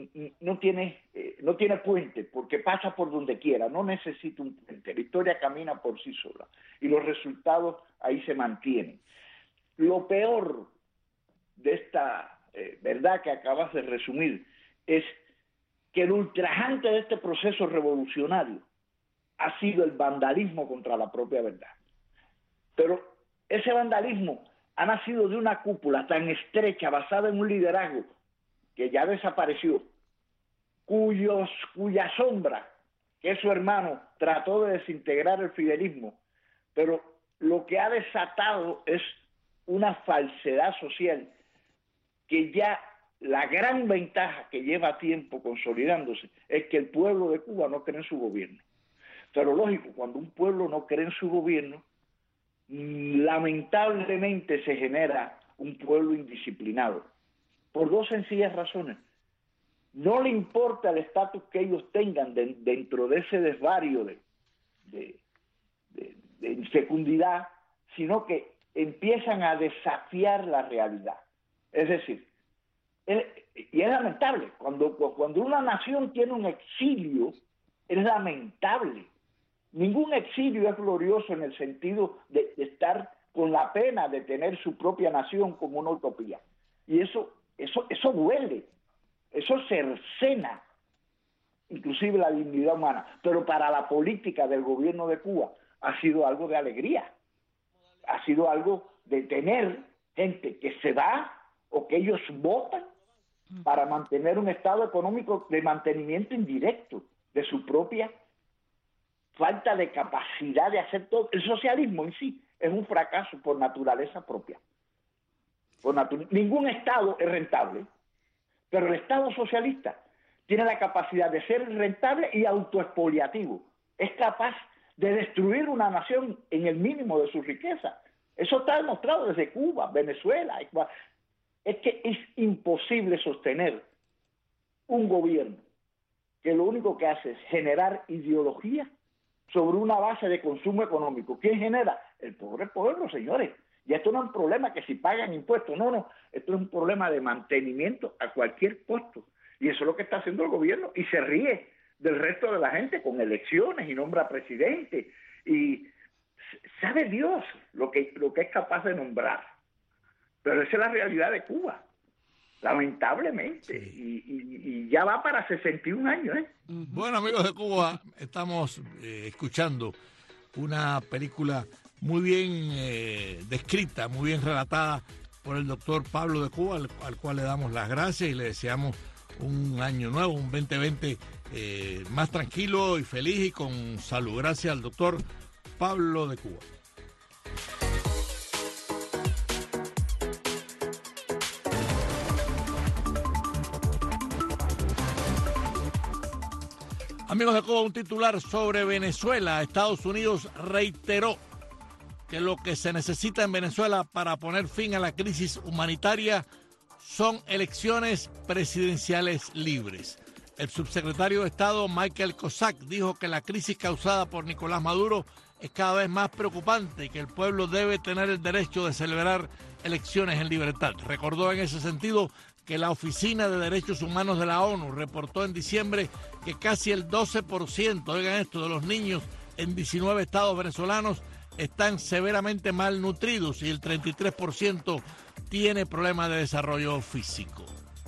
puente, porque pasa por donde quiera, no necesita un puente. La historia camina por sí sola y los resultados ahí se mantienen. Lo peor de esta verdad que acabas de resumir es que el ultrajante de este proceso revolucionario ha sido el vandalismo contra la propia verdad. Pero ese vandalismo ha nacido de una cúpula tan estrecha, basada en un liderazgo que ya desapareció, cuya sombra, que es su hermano, trató de desintegrar el fidelismo, pero lo que ha desatado es una falsedad social que ya la gran ventaja que lleva tiempo consolidándose es que el pueblo de Cuba no cree en su gobierno. Pero lógico, cuando un pueblo no cree en su gobierno, lamentablemente se genera un pueblo indisciplinado. Por dos sencillas razones. No le importa el estatus que ellos tengan dentro de ese desvarío de infecundidad, sino que empiezan a desafiar la realidad. Es decir, y es lamentable, cuando una nación tiene un exilio, es lamentable. Ningún exilio es glorioso en el sentido de estar con la pena de tener su propia nación como una utopía. Y eso duele, eso cercena inclusive la dignidad humana. Pero para la política del gobierno de Cuba ha sido algo de alegría, ha sido algo de tener gente que se va o que ellos votan para mantener un estado económico de mantenimiento indirecto de su propia falta de capacidad de hacer todo. El socialismo en sí es un fracaso por naturaleza propia. Ningún estado es rentable, pero el estado socialista tiene la capacidad de ser rentable y autoexpoliativo. Es capaz de destruir una nación en el mínimo de su riqueza. Eso está demostrado desde Cuba, Venezuela. Es que es imposible sostener un gobierno que lo único que hace es generar ideología sobre una base de consumo económico. ¿Quién genera? El pobre pueblo, señores. Y esto no es un problema que si pagan impuestos, no, esto es un problema de mantenimiento a cualquier costo. Y eso es lo que está haciendo el gobierno, y se ríe del resto de la gente con elecciones y nombra presidente. Y sabe Dios lo que es capaz de nombrar. Pero esa es la realidad de Cuba, lamentablemente. Sí. Y ya va para 61 años, ¿eh? Bueno, amigos de Cuba, estamos escuchando una película muy bien descrita, muy bien relatada por el doctor Pablo de Cuba, al cual le damos las gracias y le deseamos un año nuevo, un 2020 más tranquilo y feliz y con salud. Gracias al doctor Pablo de Cuba. Amigos de Cuba, un titular sobre Venezuela. Estados Unidos reiteró que lo que se necesita en Venezuela para poner fin a la crisis humanitaria son elecciones presidenciales libres. El subsecretario de Estado Michael Cossack dijo que la crisis causada por Nicolás Maduro es cada vez más preocupante y que el pueblo debe tener el derecho de celebrar elecciones en libertad. Recordó en ese sentido que la Oficina de Derechos Humanos de la ONU reportó en diciembre que casi el 12%, oigan esto, de los niños en 19 estados venezolanos están severamente malnutridos y el 33% tiene problemas de desarrollo físico.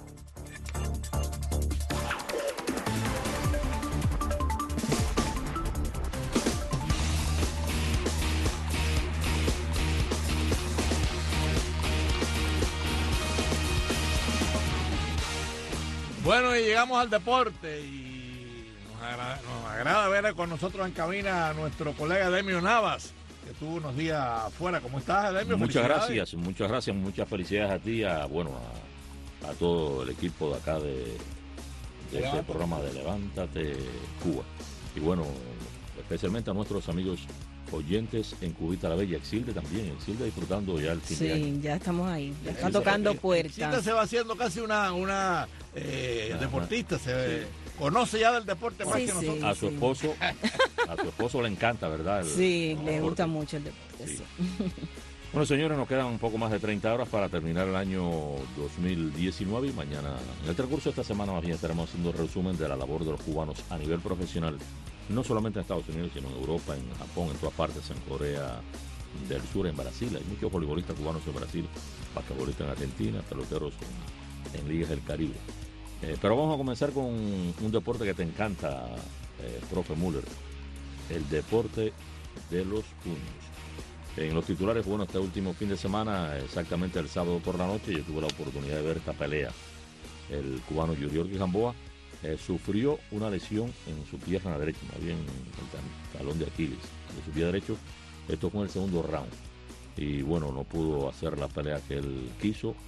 Bueno, y llegamos al deporte y nos agrada ver con nosotros en cabina a nuestro colega Demio Navas, que estuvo unos días afuera. ¿Cómo estás, Demio? Muchas gracias, muchas felicidades a ti, a todo el equipo de acá de este programa de Levántate Cuba. Y bueno, especialmente a nuestros amigos oyentes en Cubita la Bella, Exilde también, Exilde disfrutando ya el fin de año. Sí, ya estamos ahí, ya está tocando puertas. Exilde se va haciendo casi una deportista, conoce ya del deporte más que nosotros. A su esposo le encanta, ¿verdad? Le gusta mucho el deporte. Sí. Bueno, señores, nos quedan un poco más de 30 horas para terminar el año 2019 y mañana, en el transcurso de esta semana, más bien estaremos haciendo resumen de la labor de los cubanos a nivel profesional, no solamente en Estados Unidos, sino en Europa, en Japón, en todas partes, en Corea del Sur, en Brasil. Hay muchos voleibolistas cubanos en Brasil, basquetbolistas en Argentina, peloteros en ligas del Caribe. Pero vamos a comenzar con un deporte que te encanta, profe Müller, el deporte de los puños. En los titulares, bueno, este último fin de semana, exactamente el sábado por la noche, yo tuve la oportunidad de ver esta pelea. El cubano Yuriorkis Gamboa sufrió una lesión en su pierna derecha, más bien el talón de Aquiles de su pie derecho. Esto fue en el segundo round. Y bueno, no pudo hacer la pelea que él quiso.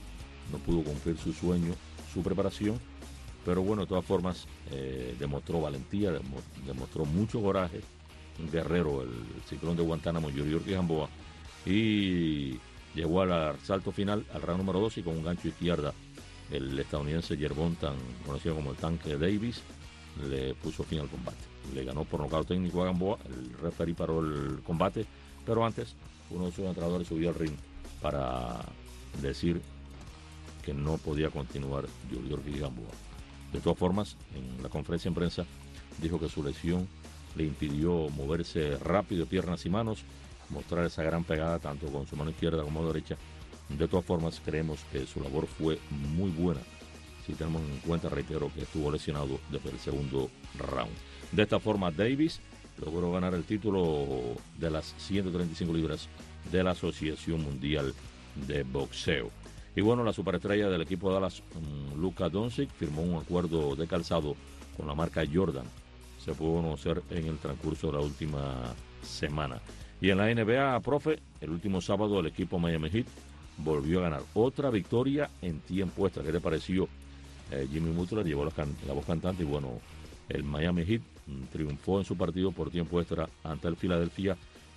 no pudo cumplir su sueño, su preparación, pero bueno, de todas formas demostró valentía, demostró mucho coraje, un guerrero, el ciclón de Guantánamo, Yoriorkis Gamboa, y llegó al salto final, al round número 2, y con un gancho izquierda, el estadounidense Gervonta, conocido como el tanque Davis, le puso fin al combate. Le ganó por nocaut técnico a Gamboa, el referee paró el combate, pero antes uno de sus entrenadores subió al ring para decir que no podía continuar Yoriorkis Gamboa. De todas formas, en la conferencia de prensa dijo que su lesión le impidió moverse rápido de piernas y manos, mostrar esa gran pegada tanto con su mano izquierda como derecha. De todas formas, creemos que su labor fue muy buena, si tenemos en cuenta, reitero, que estuvo lesionado desde el segundo round. De esta forma, Davis logró ganar el título de las 135 libras de la Asociación Mundial de Boxeo. Y bueno, la superestrella del equipo de Dallas, Luka Doncic, firmó un acuerdo de calzado con la marca Jordan. Se pudo conocer en el transcurso de la última semana. Y en la NBA, profe, el último sábado el equipo Miami Heat volvió a ganar otra victoria en tiempo extra. ¿Qué te pareció? Jimmy Butler llevó la voz cantante y bueno, el Miami Heat triunfó en su partido por tiempo extra ante el Philadelphia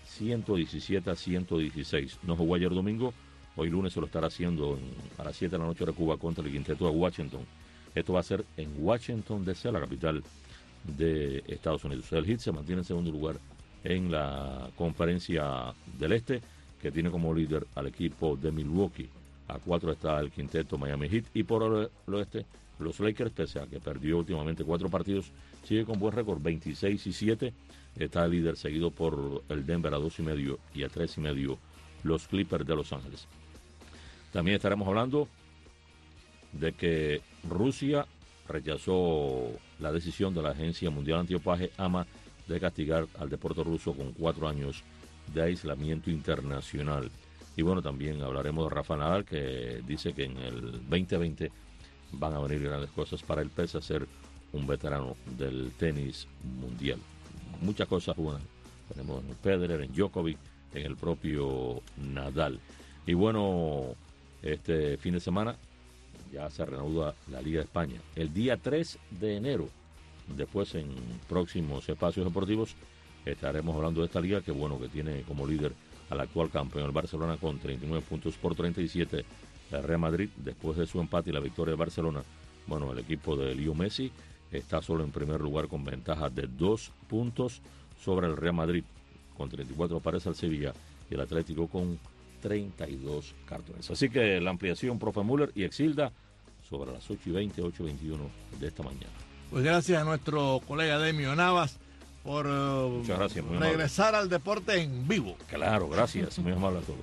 117-116. No jugó ayer domingo, hoy lunes se lo estará haciendo a las 7 de la noche de Cuba contra el quinteto de Washington. Esto va a ser en Washington DC, la capital de Estados Unidos. El Heat se mantiene en segundo lugar en la conferencia del Este, que tiene como líder al equipo de Milwaukee. A 4 está el quinteto Miami Heat, y por el oeste los Lakers, pese a que perdió últimamente 4 partidos, sigue con buen récord, 26-7. Está el líder, seguido por el Denver a 2.5 y a 3.5 los Clippers de Los Ángeles. También estaremos hablando de que Rusia rechazó la decisión de la Agencia Mundial Antidopaje, AMA, de castigar al deporte ruso con 4 años de aislamiento internacional. Y bueno, también hablaremos de Rafa Nadal, que dice que en el 2020 van a venir grandes cosas para él, pese a ser un veterano del tenis mundial. Muchas cosas buenas. Tenemos en Federer, en Djokovic, en el propio Nadal. Y bueno, este fin de semana ya se reanuda la Liga de España. El día 3 de enero, después en próximos espacios deportivos, estaremos hablando de esta liga que bueno, que tiene como líder al actual campeón, el Barcelona, con 39 puntos por 37. El Real Madrid, después de su empate y la victoria de Barcelona, bueno, el equipo de Leo Messi está solo en primer lugar con ventaja de 2 puntos sobre el Real Madrid. Con 34 aparece el Sevilla y el Atlético con 32 cartones. Así que la ampliación, profe Müller y Exilda, sobre las 8:20, 8:21 de esta mañana. Pues gracias a nuestro colega Demio Navas por muchas gracias, regresar al deporte en vivo. Claro, gracias, muy amable a todos.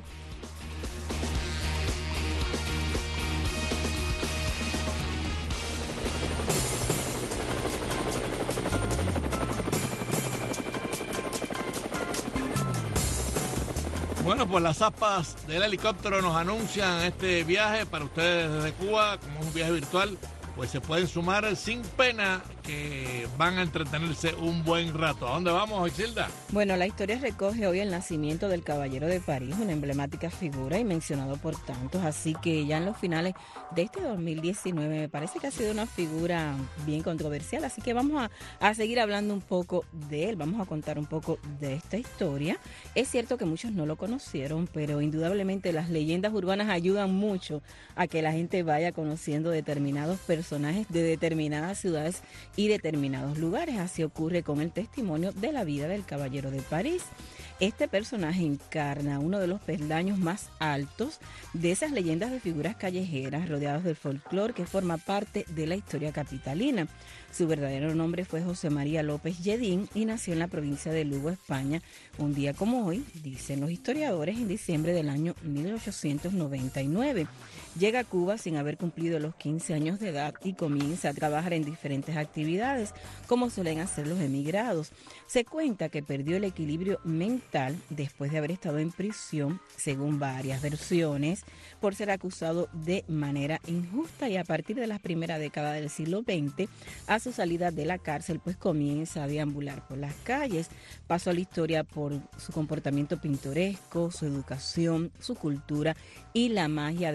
Bueno, pues las aspas del helicóptero nos anuncian este viaje para ustedes desde Cuba. Como es un viaje virtual, pues se pueden sumar sin pena, que van a entretenerse un buen rato. ¿A dónde vamos, Isilda? Bueno, la historia recoge hoy el nacimiento del Caballero de París, una emblemática figura y mencionado por tantos, así que ya en los finales de este 2019 me parece que ha sido una figura bien controversial, así que vamos a seguir hablando un poco de él, vamos a contar un poco de esta historia. Es cierto que muchos no lo conocieron, pero indudablemente las leyendas urbanas ayudan mucho a que la gente vaya conociendo determinados personajes de determinadas ciudades y determinados lugares. Así ocurre con el testimonio de la vida del Caballero de París. Este personaje encarna uno de los peldaños más altos de esas leyendas de figuras callejeras rodeados del folclore que forma parte de la historia capitalina. Su verdadero nombre fue José María López Lledín y nació en la provincia de Lugo, España, un día como hoy, dicen los historiadores, en diciembre del año 1899. Llega a Cuba sin haber cumplido los 15 años de edad y comienza a trabajar en diferentes actividades, como suelen hacer los emigrados. Se cuenta que perdió el equilibrio mental después de haber estado en prisión, según varias versiones, por ser acusado de manera injusta, y a partir de la primera década del siglo XX, a su salida de la cárcel, pues comienza a deambular por las calles. Pasó a la historia por su comportamiento pintoresco, su educación, su cultura y la magia de la comunidad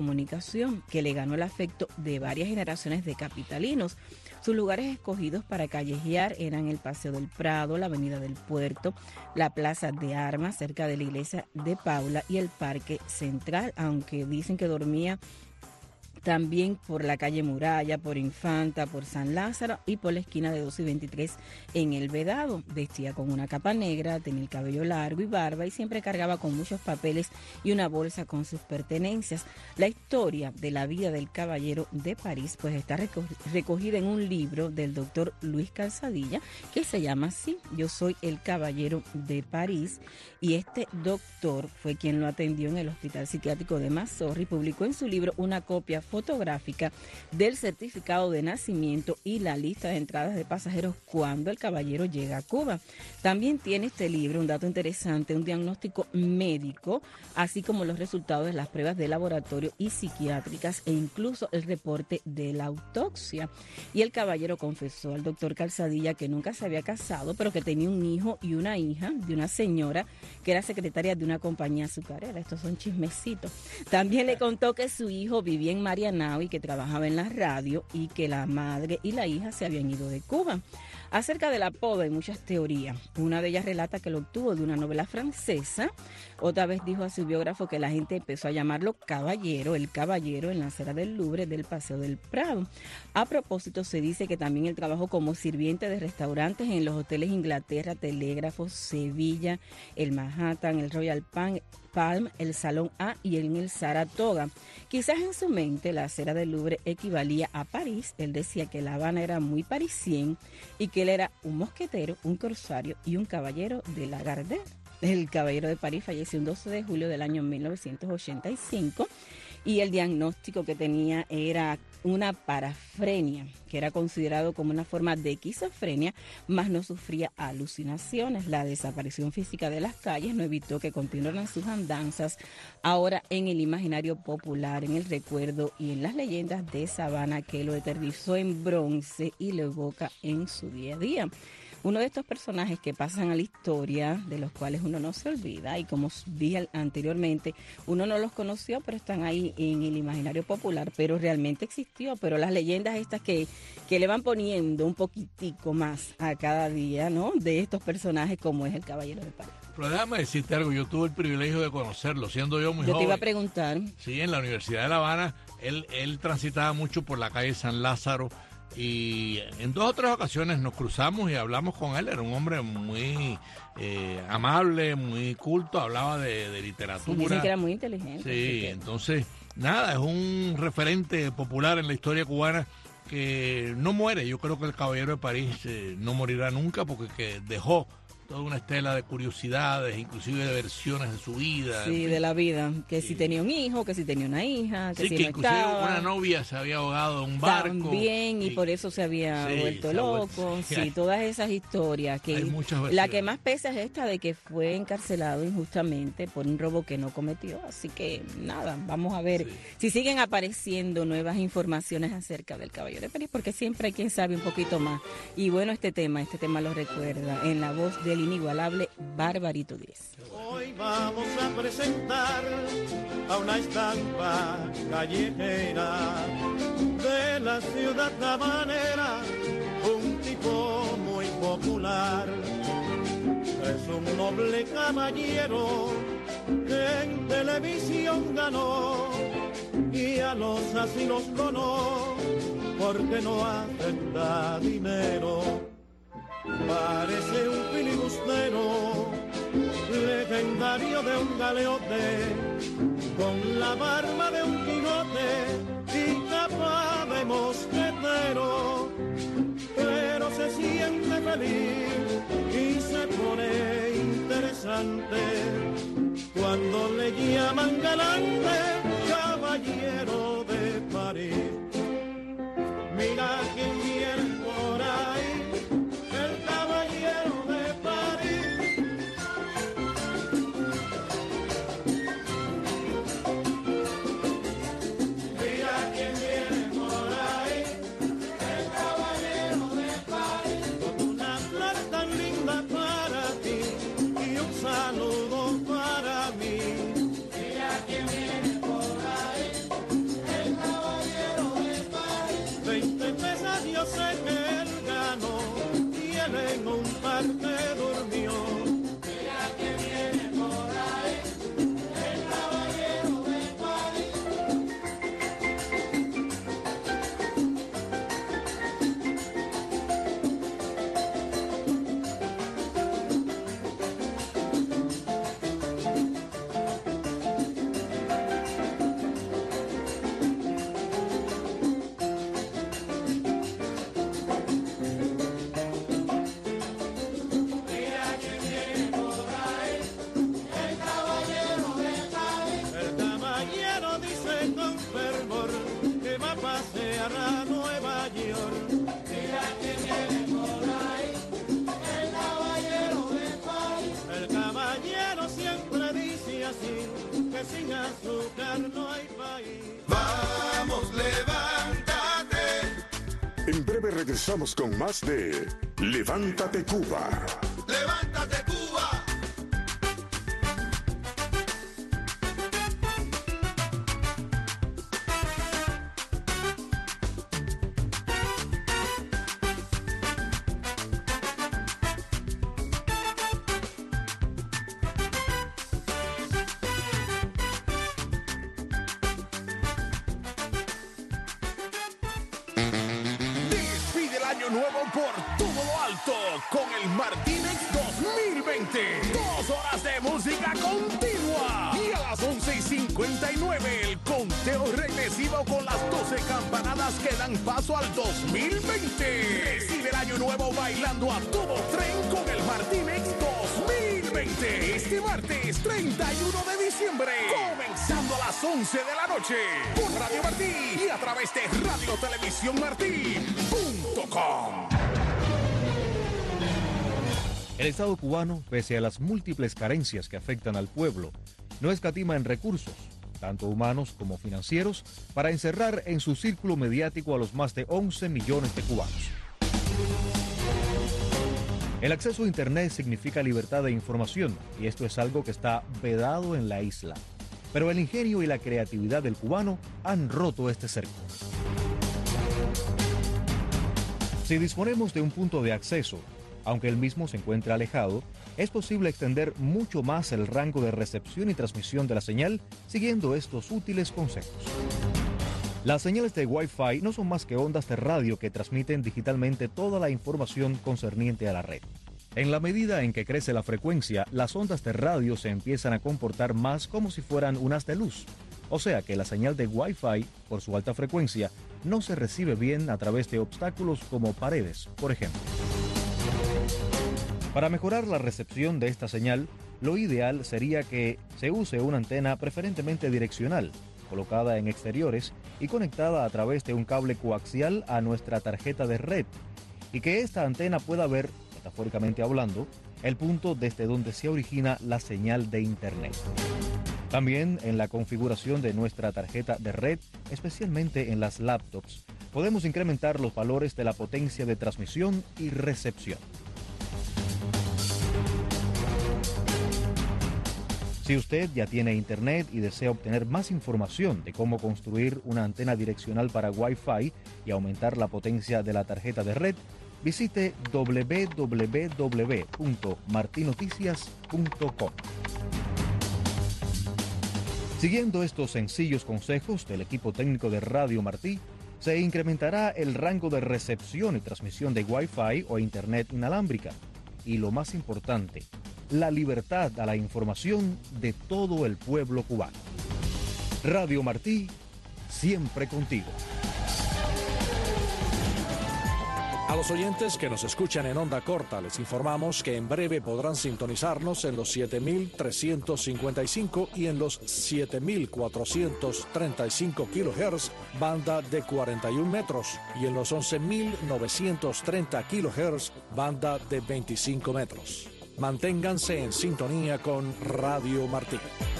comunicación, que le ganó el afecto de varias generaciones de capitalinos. Sus lugares escogidos para callejear eran el Paseo del Prado, la Avenida del Puerto, la Plaza de Armas cerca de la iglesia de Paula y el Parque Central, aunque dicen que dormía también por la calle Muralla, por Infanta, por San Lázaro y por la esquina de 2 y 23 en El Vedado. Vestía con una capa negra, tenía el cabello largo y barba y siempre cargaba con muchos papeles y una bolsa con sus pertenencias. La historia de la vida del caballero de París pues está recogida en un libro del doctor Luis Calzadilla que se llama así, Yo soy el caballero de París, y este doctor fue quien lo atendió en el Hospital Psiquiátrico de Mazorra y publicó en su libro una copia fotográfica del certificado de nacimiento y la lista de entradas de pasajeros cuando el caballero llega a Cuba. También tiene este libro un dato interesante, un diagnóstico médico, así como los resultados de las pruebas de laboratorio y psiquiátricas e incluso el reporte de la autopsia. Y el caballero confesó al doctor Calzadilla que nunca se había casado, pero que tenía un hijo y una hija de una señora que era secretaria de una compañía azucarera. Estos son chismecitos. También le contó que su hijo vivía en Marianao y que trabajaba en la radio y que la madre y la hija se habían ido de Cuba. Acerca del apodo hay muchas teorías. Una de ellas relata que lo obtuvo de una novela francesa. Otra vez dijo a su biógrafo que la gente empezó a llamarlo caballero, el caballero en la acera del Louvre del Paseo del Prado. A propósito, se dice que también él trabajó como sirviente de restaurantes en los hoteles Inglaterra, Telégrafo, Sevilla, el Manhattan, el Royal Palm, el Salón A y en el Saratoga. Quizás en su mente la acera del Louvre equivalía a París. Él decía que La Habana era muy parisien y que él era un mosquetero, un corsario y un caballero de la Gardère. El caballero de París falleció el 12 de julio del año 1985 y el diagnóstico que tenía era una parafrenia, que era considerado como una forma de esquizofrenia, mas no sufría alucinaciones. La desaparición física de las calles no evitó que continuaran sus andanzas ahora en el imaginario popular, en el recuerdo y en las leyendas de Sabana, que lo eternizó en bronce y lo evoca en su día a día. Uno de estos personajes que pasan a la historia, de los cuales uno no se olvida, y como dije anteriormente, uno no los conoció, pero están ahí en el imaginario popular, pero realmente existió. Pero las leyendas estas que le van poniendo un poquitico más a cada día, ¿no?, de estos personajes, como es el Caballero de París. Pero déjame decirte algo, yo tuve el privilegio de conocerlo, siendo yo muy joven. Yo te iba a preguntar. Sí, en la Universidad de La Habana, él transitaba mucho por la calle San Lázaro, y en 2 o 3 ocasiones nos cruzamos y hablamos con él. Era un hombre muy amable, muy culto, hablaba de literatura. Sí, dicen que era muy inteligente. Sí, entonces, nada, es un referente popular en la historia cubana que no muere. Yo creo que el Caballero de París no morirá nunca, porque que dejó toda una estela de curiosidades, inclusive de versiones de su vida. Sí, de la vida. Que si tenía un hijo, que si tenía una hija, que sí, si que no inclusive estaba. Una novia se había ahogado en un barco. También, y por eso se había vuelto loco. Sí, todas esas historias. Que hay muchas versiones. La que más pesa es esta de que fue encarcelado injustamente por un robo que no cometió. Así que, nada, vamos a ver si siguen apareciendo nuevas informaciones acerca del Caballero de París, porque siempre hay quien sabe un poquito más. Y bueno, este tema lo recuerda en la voz del inigualable Barbarito Díez. Hoy vamos a presentar a una estampa callejera de la ciudad habanera, un tipo muy popular. Es un noble caballero que en televisión ganó y a los asilos donó porque no acepta dinero. Parece un filibustero, legendario de un galeote, con la barba de un Quijote y capa de mosquetero. Pero se siente feliz y se pone interesante cuando le llaman galante, Caballero de París. Mira quién viene por ahí, el Caballero de París. parte durmió. Mira que viene por ahí el caballero de París. A Nueva York. Mira que viene por ahí el caballero de París. El caballero siempre dice así, que sin azúcar no hay país. Vamos, levántate. En breve regresamos con más de Levántate Cuba. ¡Levántate, Cuba! Nuevo por todo lo alto con el Martínez 2020. 2 horas de música continua. Y a las 11:59 el conteo regresivo con las 12 campanadas que dan paso al 2020. Recibe el año nuevo bailando a todo tren con el Martínez 2020. Este martes 31 de diciembre. Comenzando a las 11 de la noche. Por Radio Martí y a través de radiotelevisiónmartí.com. El Estado cubano, pese a las múltiples carencias que afectan al pueblo, no escatima en recursos, tanto humanos como financieros, para encerrar en su círculo mediático a los más de 11 millones de cubanos. El acceso a Internet significa libertad de información, y esto es algo que está vedado en la isla. Pero el ingenio y la creatividad del cubano han roto este cerco. Si disponemos de un punto de acceso, aunque el mismo se encuentre alejado, es posible extender mucho más el rango de recepción y transmisión de la señal siguiendo estos útiles consejos. Las señales de Wi-Fi no son más que ondas de radio que transmiten digitalmente toda la información concerniente a la red. En la medida en que crece la frecuencia, las ondas de radio se empiezan a comportar más como si fueran un haz de luz. O sea que la señal de Wi-Fi, por su alta frecuencia, no se recibe bien a través de obstáculos como paredes, por ejemplo. Para mejorar la recepción de esta señal, lo ideal sería que se use una antena preferentemente direccional, colocada en exteriores y conectada a través de un cable coaxial a nuestra tarjeta de red, y que esta antena pueda ver, metafóricamente hablando, el punto desde donde se origina la señal de Internet. También en la configuración de nuestra tarjeta de red, especialmente en las laptops, podemos incrementar los valores de la potencia de transmisión y recepción. Si usted ya tiene Internet y desea obtener más información de cómo construir una antena direccional para Wi-Fi y aumentar la potencia de la tarjeta de red, visite www.martinoticias.com. Siguiendo estos sencillos consejos del equipo técnico de Radio Martí, se incrementará el rango de recepción y transmisión de Wi-Fi o Internet inalámbrica. Y lo más importante, la libertad a la información de todo el pueblo cubano. Radio Martí, siempre contigo. A los oyentes que nos escuchan en onda corta, les informamos que en breve podrán sintonizarnos en los 7.355 y en los 7.435 kHz, banda de 41 metros, y en los 11.930 kHz, banda de 25 metros. Manténganse en sintonía con Radio Martí.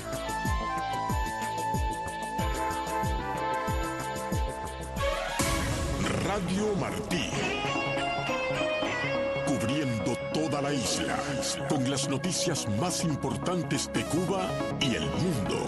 Radio Martí. Cubriendo toda la isla con las noticias más importantes de Cuba y el mundo.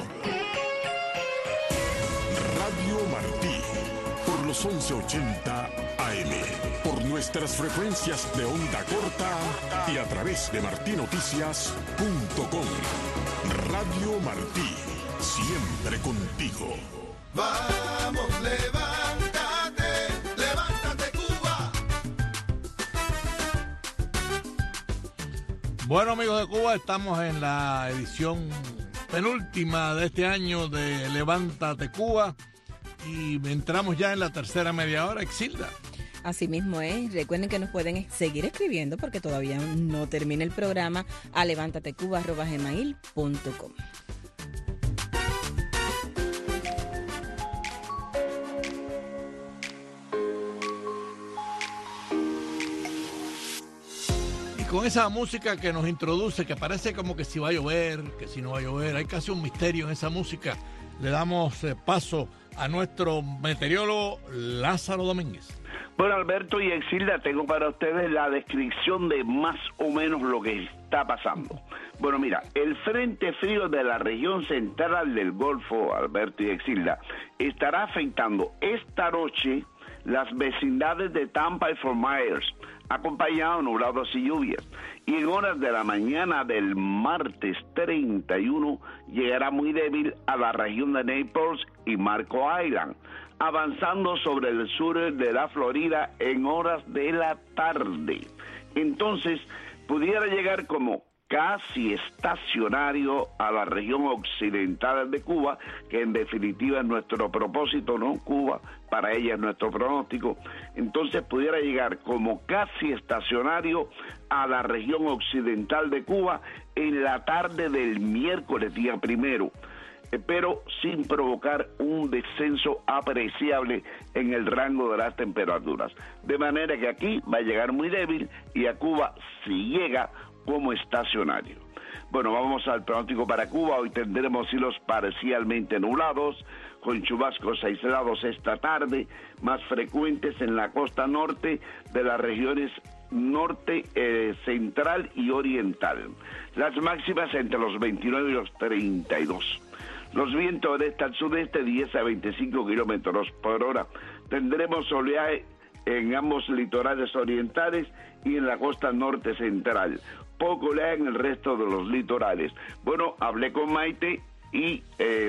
Radio Martí por los 1180 AM, por nuestras frecuencias de onda corta y a través de martinoticias.com. Radio Martí, siempre contigo. Vamos, levántate, levántate Cuba. Bueno, amigos de Cuba, estamos en la edición penúltima de este año de Levántate Cuba y entramos ya en la tercera media hora. Exilda. Así mismo es. Recuerden que nos pueden seguir escribiendo porque todavía no termina el programa a levantatecuba@gmail.com. Con esa música que nos introduce, que parece como que si va a llover, que si no va a llover, hay casi un misterio en esa música, le damos paso a nuestro meteorólogo Lázaro Domínguez. Bueno, Alberto y Exilda, tengo para ustedes la descripción de más o menos lo que está pasando. Bueno, mira, el frente frío de la región central del Golfo, Alberto y Exilda, estará afectando esta noche las vecindades de Tampa y Fort Myers, acompañado de nublados y lluvias. Y en horas de la mañana del martes 31 llegará muy débil a la región de Naples y Marco Island, avanzando sobre el sur de la Florida en horas de la tarde. Entonces, pudiera llegar como casi estacionario a la región occidental de Cuba, que en definitiva es nuestro propósito, ¿no? Cuba, para ella es nuestro pronóstico. Entonces pudiera llegar como casi estacionario a la región occidental de Cuba en la tarde del miércoles día primero, pero sin provocar un descenso apreciable en el rango de las temperaturas. De manera que aquí va a llegar muy débil y a Cuba si llega como estacionario. Bueno, vamos al pronóstico para Cuba. Hoy tendremos cielos parcialmente nublados, con chubascos aislados esta tarde, más frecuentes en la costa norte de las regiones norte, central y oriental. Las máximas entre los 29 y los 32. Los vientos de este al sudeste, 10 a 25 kilómetros por hora. Tendremos oleaje en ambos litorales orientales y en la costa norte central. Poco oleaje en el resto de los litorales. Bueno, hablé con Maite y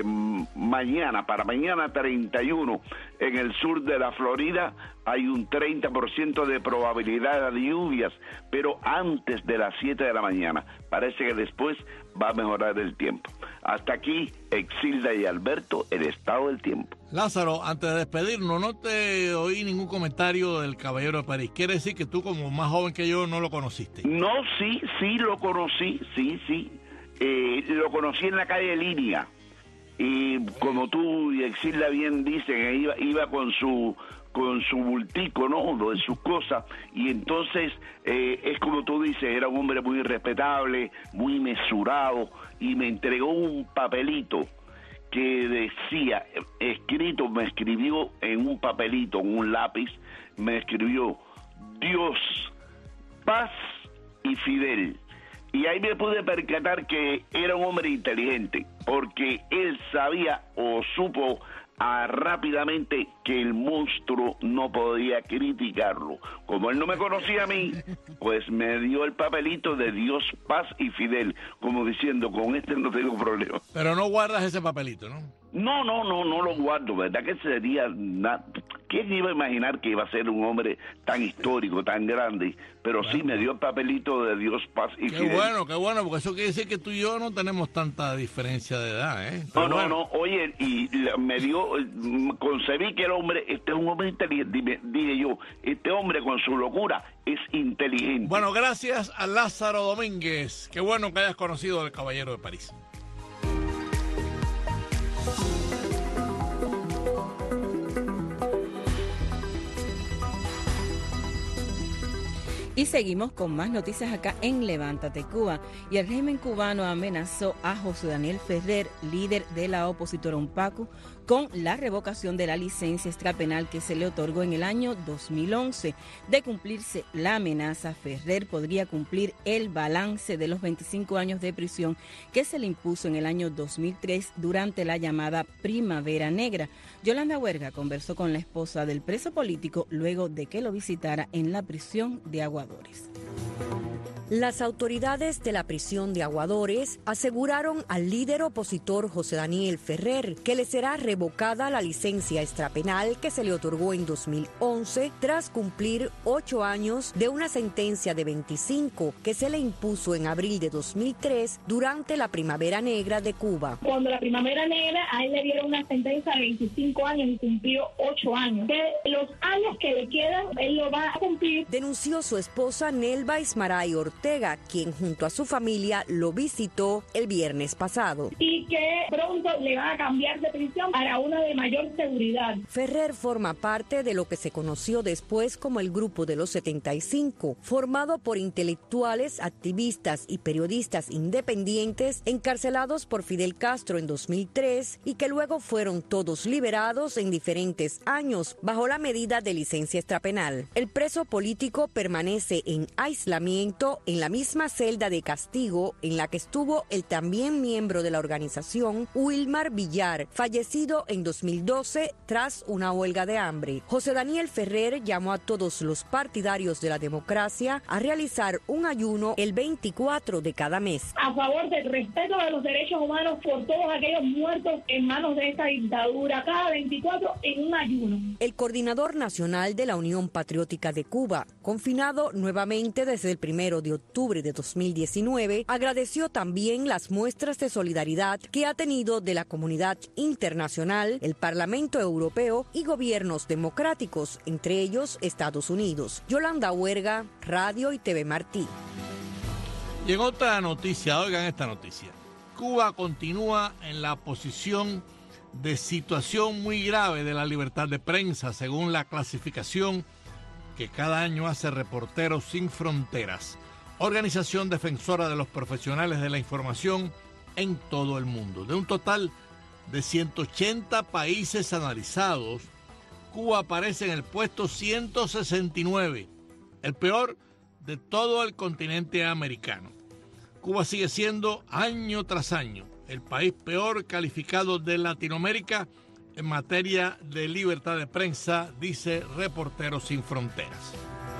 para mañana 31, en el sur de la Florida hay un 30% de probabilidad de lluvias, pero antes de las 7 de la mañana. Parece que después va a mejorar el tiempo. Hasta aquí, Exilda y Alberto, el estado del tiempo. Lázaro, antes de despedirnos, no te oí ningún comentario del Caballero de París. Quiere decir que tú, como más joven que yo, no lo conociste. No, sí lo conocí, sí. Lo conocí en la calle Línea. Y como tú y Exilda bien dicen, iba con su bultico, ¿no? Lo de sus cosas, y entonces es como tú dices, era un hombre muy respetable, muy mesurado, y me entregó un papelito que decía, me escribió en un papelito, en un lápiz, me escribió Dios, paz y Fidel. Y ahí me pude percatar que era un hombre inteligente, porque él sabía o supo rápidamente que el monstruo no podía criticarlo. Como él no me conocía a mí, pues me dio el papelito de Dios, paz y Fidel, como diciendo, con este no tengo problema. Pero no guardas ese papelito, ¿no? No lo guardo, ¿verdad? Que sería... ¿Quién iba a imaginar que iba a ser un hombre tan histórico, tan grande? Pero sí, me dio el papelito de Dios, paz y Fidel. Qué bueno, porque eso quiere decir que tú y yo no tenemos tanta diferencia de edad, ¿eh? No, oye, y me dio, concebí que el hombre, este es un hombre inteligente, dije yo, este hombre con su locura es inteligente. Bueno, gracias a Lázaro Domínguez. Qué bueno que hayas conocido al Caballero de París. Y seguimos con más noticias acá en Levántate Cuba. Y el régimen cubano amenazó a José Daniel Ferrer, líder de la opositora UNPACU, con la revocación de la licencia extrapenal que se le otorgó en el año 2011. De cumplirse la amenaza, Ferrer podría cumplir el balance de los 25 años de prisión que se le impuso en el año 2003 durante la llamada Primavera Negra. Yolanda Huerga conversó con la esposa del preso político luego de que lo visitara en la prisión de Aguadores. Las autoridades de la prisión de Aguadores aseguraron al líder opositor José Daniel Ferrer que le será revocada la licencia extrapenal que se le otorgó en 2011 tras cumplir 8 años de una sentencia de 25 que se le impuso en abril de 2003 durante la Primavera Negra de Cuba. Cuando la Primavera Negra a él le dieron una sentencia de 25 años y cumplió 8 años. Que los años que le quedan él lo va a cumplir. Denunció su esposa Nelva Ismaray Ortega, quien junto a su familia lo visitó el viernes pasado. Y que pronto le van a cambiar de prisión para una de mayor seguridad. Ferrer forma parte de lo que se conoció después como el Grupo de los 75, formado por intelectuales, activistas y periodistas independientes encarcelados por Fidel Castro en 2003 y que luego fueron todos liberados en diferentes años bajo la medida de licencia extrapenal. El preso político permanece en aislamiento en la misma celda de castigo en la que estuvo el también miembro de la organización Wilmar Villar, fallecido en 2012 tras una huelga de hambre. José Daniel Ferrer llamó a todos los partidarios de la democracia a realizar un ayuno el 24 de cada mes. A favor del respeto de los derechos humanos por todos aquellos muertos en manos de esta dictadura, cada 24 en un ayuno. El coordinador nacional de la Unión Patriótica de Cuba, confinado nuevamente desde el 1 de octubre de 2019, agradeció también las muestras de solidaridad que ha tenido de la comunidad internacional, el Parlamento Europeo y gobiernos democráticos, entre ellos Estados Unidos. Yolanda Huerga, Radio y TV Martí. Y en otra noticia, oigan esta noticia. Cuba continúa en la posición de situación muy grave de la libertad de prensa, según la clasificación que cada año hace Reporteros Sin Fronteras, organización defensora de los profesionales de la información en todo el mundo. De un total de 180 países analizados, Cuba aparece en el puesto 169, el peor de todo el continente americano. Cuba sigue siendo año tras año el país peor calificado de Latinoamérica en materia de libertad de prensa, dice Reporteros Sin Fronteras.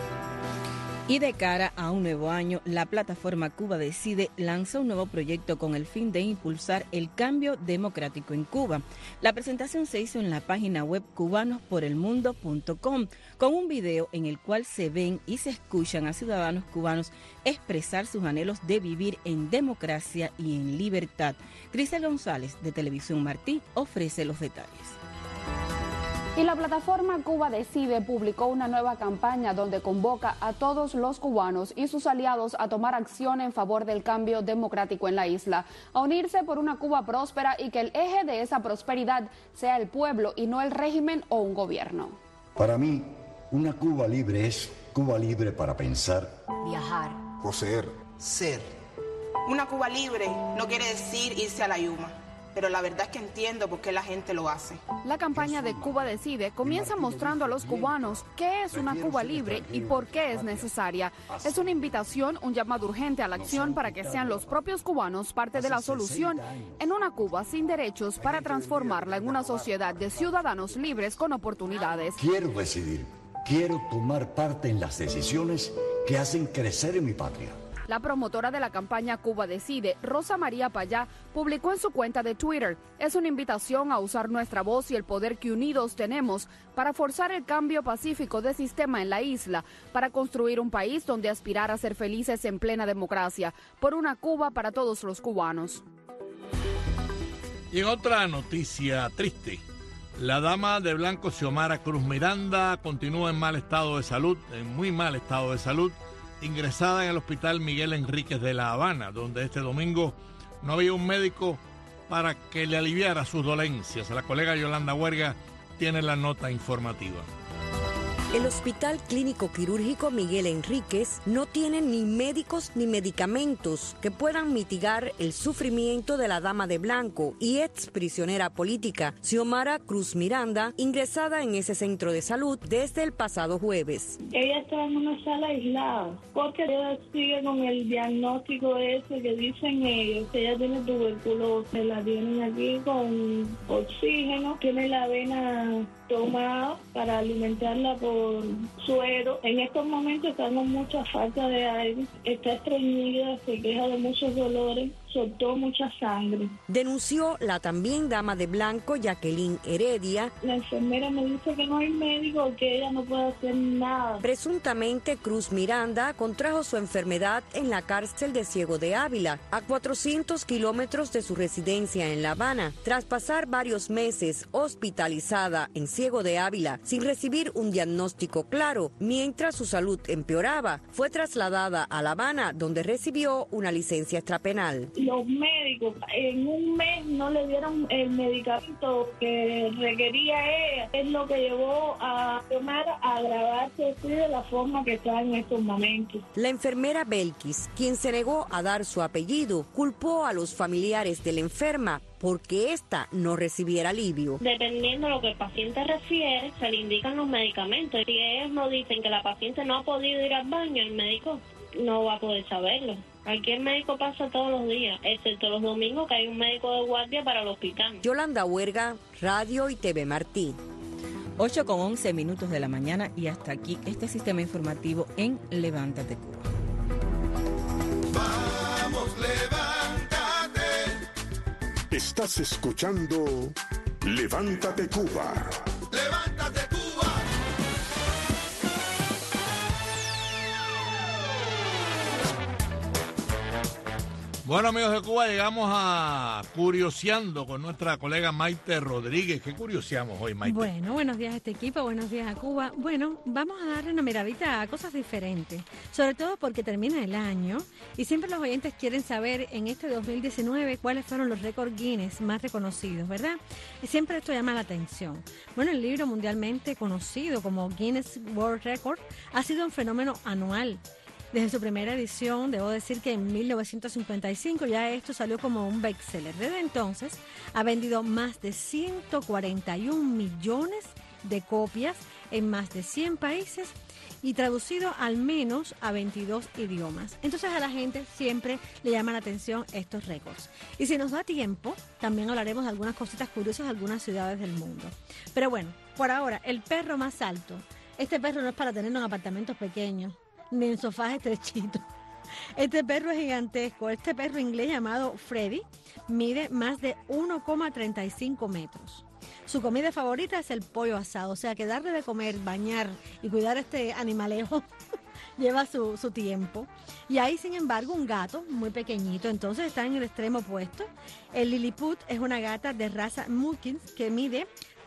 Y de cara a un nuevo año, la plataforma Cuba Decide lanza un nuevo proyecto con el fin de impulsar el cambio democrático en Cuba. La presentación se hizo en la página web cubanosporelmundo.com con un video en el cual se ven y se escuchan a ciudadanos cubanos expresar sus anhelos de vivir en democracia y en libertad. Grisel González, de Televisión Martí, ofrece los detalles. Y la plataforma Cuba Decide publicó una nueva campaña donde convoca a todos los cubanos y sus aliados a tomar acción en favor del cambio democrático en la isla, a unirse por una Cuba próspera y que el eje de esa prosperidad sea el pueblo y no el régimen o un gobierno. Para mí, una Cuba libre es Cuba libre para pensar, viajar, poseer, ser. Una Cuba libre no quiere decir irse a la yuma, pero la verdad es que entiendo por qué la gente lo hace. La campaña de Cuba Decide comienza mostrando a los cubanos qué es una Cuba libre y por qué es necesaria. Es una invitación, un llamado urgente a la acción para que sean los propios cubanos parte de la solución en una Cuba sin derechos para transformarla en una sociedad de ciudadanos libres con oportunidades. Quiero decidir, quiero tomar parte en las decisiones que hacen crecer en mi patria. La promotora de la campaña Cuba Decide, Rosa María Payá, publicó en su cuenta de Twitter: es una invitación a usar nuestra voz y el poder que unidos tenemos para forzar el cambio pacífico de sistema en la isla, para construir un país donde aspirar a ser felices en plena democracia, por una Cuba para todos los cubanos. Y en otra noticia triste, la dama de blanco Xiomara Cruz Miranda continúa en mal estado de salud, en muy mal estado de salud, ingresada en el Hospital Miguel Enríquez de La Habana, donde este domingo no había un médico para que le aliviara sus dolencias. La colega Yolanda Huerga tiene la nota informativa. El Hospital Clínico Quirúrgico Miguel Enríquez no tiene ni médicos ni medicamentos que puedan mitigar el sufrimiento de la dama de blanco y ex prisionera política Xiomara Cruz Miranda, ingresada en ese centro de salud desde el pasado jueves. Ella está en una sala aislada porque ella sigue con el diagnóstico ese que dicen ellos, que ella tiene tuberculosis, la tienen aquí con oxígeno, tiene la vena tomada para alimentarla por suero. En estos momentos está con mucha falta de aire, está estreñida, se queja de muchos dolores, soltó mucha sangre. Denunció la también dama de blanco Jacqueline Heredia. La enfermera me dice que no hay médico, que ella no puede hacer nada. Presuntamente Cruz Miranda contrajo su enfermedad en la cárcel de Ciego de Ávila, a 400 kilómetros de su residencia en La Habana, tras pasar varios meses hospitalizada en Ciego de Ávila sin recibir un diagnóstico claro. Mientras su salud empeoraba, fue trasladada a La Habana, donde recibió una licencia extrapenal. Los médicos en un mes no le dieron el medicamento que requería ella. Es lo que llevó a tomar a agravarse así de la forma que está en estos momentos. La enfermera Belkis, quien se negó a dar su apellido, culpó a los familiares de la enferma porque ésta no recibiera alivio. Dependiendo de lo que el paciente refiere, se le indican los medicamentos. Si ellos no dicen que la paciente no ha podido ir al baño, el médico no va a poder saberlo. Aquí el médico pasa todos los días, excepto los domingos que hay un médico de guardia para el hospital. Yolanda Huerga, Radio y TV Martí. 8:11 de la mañana y hasta aquí este sistema informativo en Levántate Cuba. Vamos, levántate. Estás escuchando Levántate Cuba. Levántate Cuba. Bueno, amigos de Cuba, llegamos a Curioseando con nuestra colega Maite Rodríguez. ¿Qué curioseamos hoy, Maite? Bueno, buenos días a este equipo, buenos días a Cuba. Bueno, vamos a darle una miradita a cosas diferentes, sobre todo porque termina el año y siempre los oyentes quieren saber en este 2019 cuáles fueron los récords Guinness más reconocidos, ¿verdad? Y siempre esto llama la atención. Bueno, el libro mundialmente conocido como Guinness World Record ha sido un fenómeno anual. Desde su primera edición, debo decir que en 1955 ya esto salió como un bestseller. Desde entonces ha vendido más de 141 millones de copias en más de 100 países y traducido al menos a 22 idiomas. Entonces a la gente siempre le llama la atención estos récords. Y si nos da tiempo, también hablaremos de algunas cositas curiosas de algunas ciudades del mundo. Pero bueno, por ahora, el perro más alto. Este perro no es para tenerlo en apartamentos pequeños, ni en sofás estrechitos. Este perro es gigantesco. Este perro inglés llamado Freddy mide más de 1,35 metros. Su comida favorita es el pollo asado, o sea que darle de comer, bañar y cuidar a este animalejo lleva su tiempo. Y hay, sin embargo, un gato muy pequeñito, entonces está en el extremo opuesto. El Lilliput es una gata de raza Mulkins que mide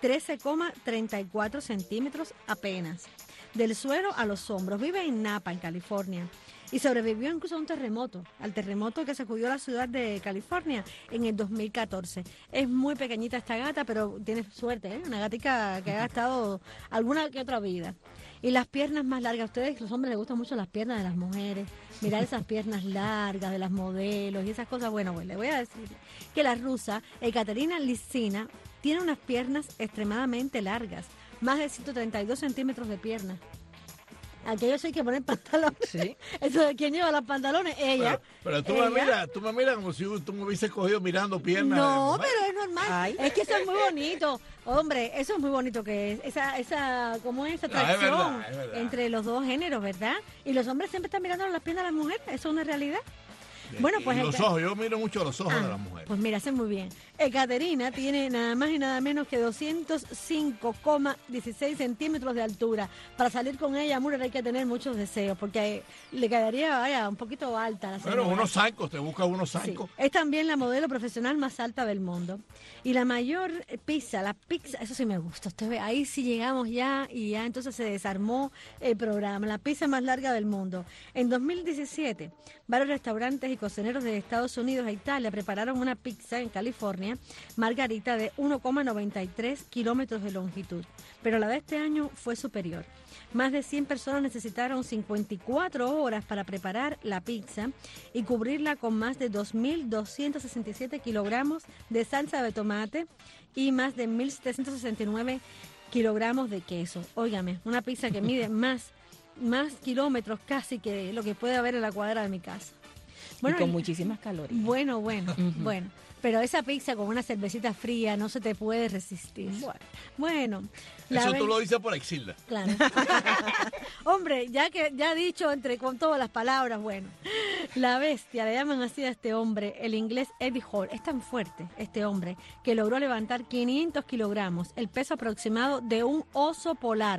13,34 centímetros apenas, del suelo a los hombros. Vive en Napa, en California, y sobrevivió incluso a un terremoto, al terremoto que sacudió la ciudad de California en el 2014. Es muy pequeñita esta gata, pero tiene suerte, ¿eh? Una gatica que ha gastado alguna que otra vida. Y las piernas más largas, a ustedes, los hombres les gustan mucho las piernas de las mujeres, mirar esas piernas largas de las modelos y esas cosas. Bueno, pues les voy a decir que la rusa Ekaterina Lizina tiene unas piernas extremadamente largas, más de 132 centímetros de pierna. Aquellos hay que poner pantalones. ¿Sí? Eso de quién lleva los pantalones, ella. Pero tú me miras como si tú me hubieses cogido mirando piernas. No, pero es normal. Ay, es que eso es muy bonito. Hombre, eso es muy bonito que es. ¿Cómo es esa atracción es verdad. Entre los dos géneros, verdad? Y los hombres siempre están mirando las piernas de las mujeres. Eso es una realidad. Bueno, pues los ojos, yo miro mucho los ojos de las mujeres. Pues mira, hace muy bien. Ekaterina tiene nada más y nada menos que 205,16 centímetros de altura. Para salir con ella, Murer, hay que tener muchos deseos, porque le quedaría, un poquito alta la señora. Bueno, unos zancos, te buscas unos zancos. Sí. Es también la modelo profesional más alta del mundo. Y la mayor pizza, eso sí me gusta. Usted ve, ahí sí llegamos ya, y ya entonces se desarmó el programa. La pizza más larga del mundo. En 2017, varios restaurantes y y cocineros de Estados Unidos e Italia prepararon una pizza en California, margarita, de 1,93 kilómetros de longitud, pero la de este año fue superior. Más de 100 personas necesitaron 54 horas para preparar la pizza y cubrirla con más de 2.267 kilogramos de salsa de tomate y más de 1.769 kilogramos de queso. Óigame, una pizza que mide más kilómetros casi que lo que puede haber en la cuadra de mi casa. Bueno, y con muchísimas calorías. Bueno, bueno. Pero esa pizza con una cervecita fría no se te puede resistir. Bueno. Eso tú lo dices por Exilda. Claro. Hombre, ya dicho con todas las palabras, bueno. La bestia, le llaman así a este hombre, el inglés Eddie Hall. Es tan fuerte este hombre que logró levantar 500 kilogramos, el peso aproximado de un oso polar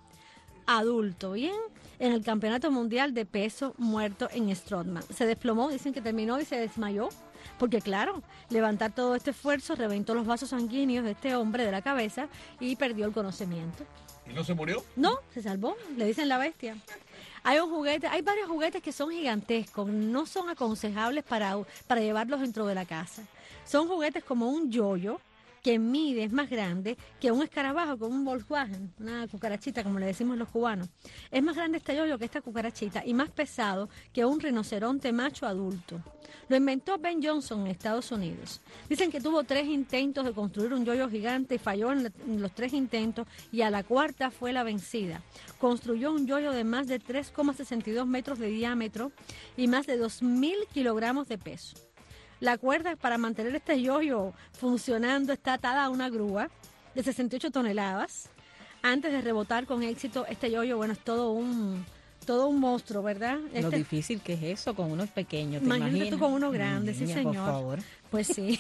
adulto, ¿bien? En el Campeonato Mundial de Peso Muerto en Strongman. Se desplomó, dicen que terminó y se desmayó. Porque claro, levantar todo este esfuerzo reventó los vasos sanguíneos de este hombre de la cabeza y perdió el conocimiento. ¿Y no se murió? No, se salvó, le dicen la bestia. Hay varios juguetes que son gigantescos, no son aconsejables para llevarlos dentro de la casa. Son juguetes como un yoyo, que mide, es más grande que un escarabajo con un Volkswagen, una cucarachita como le decimos los cubanos. Es más grande este yoyo que esta cucarachita y más pesado que un rinoceronte macho adulto. Lo inventó Ben Johnson en Estados Unidos. Dicen que tuvo 3 intentos de construir un yoyo gigante y falló en los 3 intentos y a la cuarta fue la vencida. Construyó un yoyo de más de 3,62 metros de diámetro y más de 2.000 kilogramos de peso. La cuerda para mantener este yoyo funcionando está atada a una grúa de 68 toneladas. Antes de rebotar con éxito, este yoyo, bueno, es todo un monstruo, ¿verdad? Lo difícil que es eso con unos pequeños. Imagínate tú con uno grande, sí, señor. Por favor. Pues sí.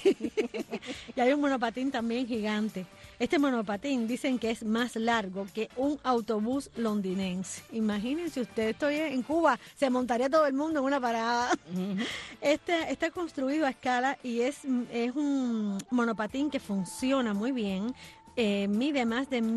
Y hay un monopatín también gigante. Este monopatín dicen que es más largo que un autobús londinense. Imagínense ustedes, estoy en Cuba, se montaría todo el mundo en una parada. Está construido a escala y es un monopatín que funciona muy bien. Mide más de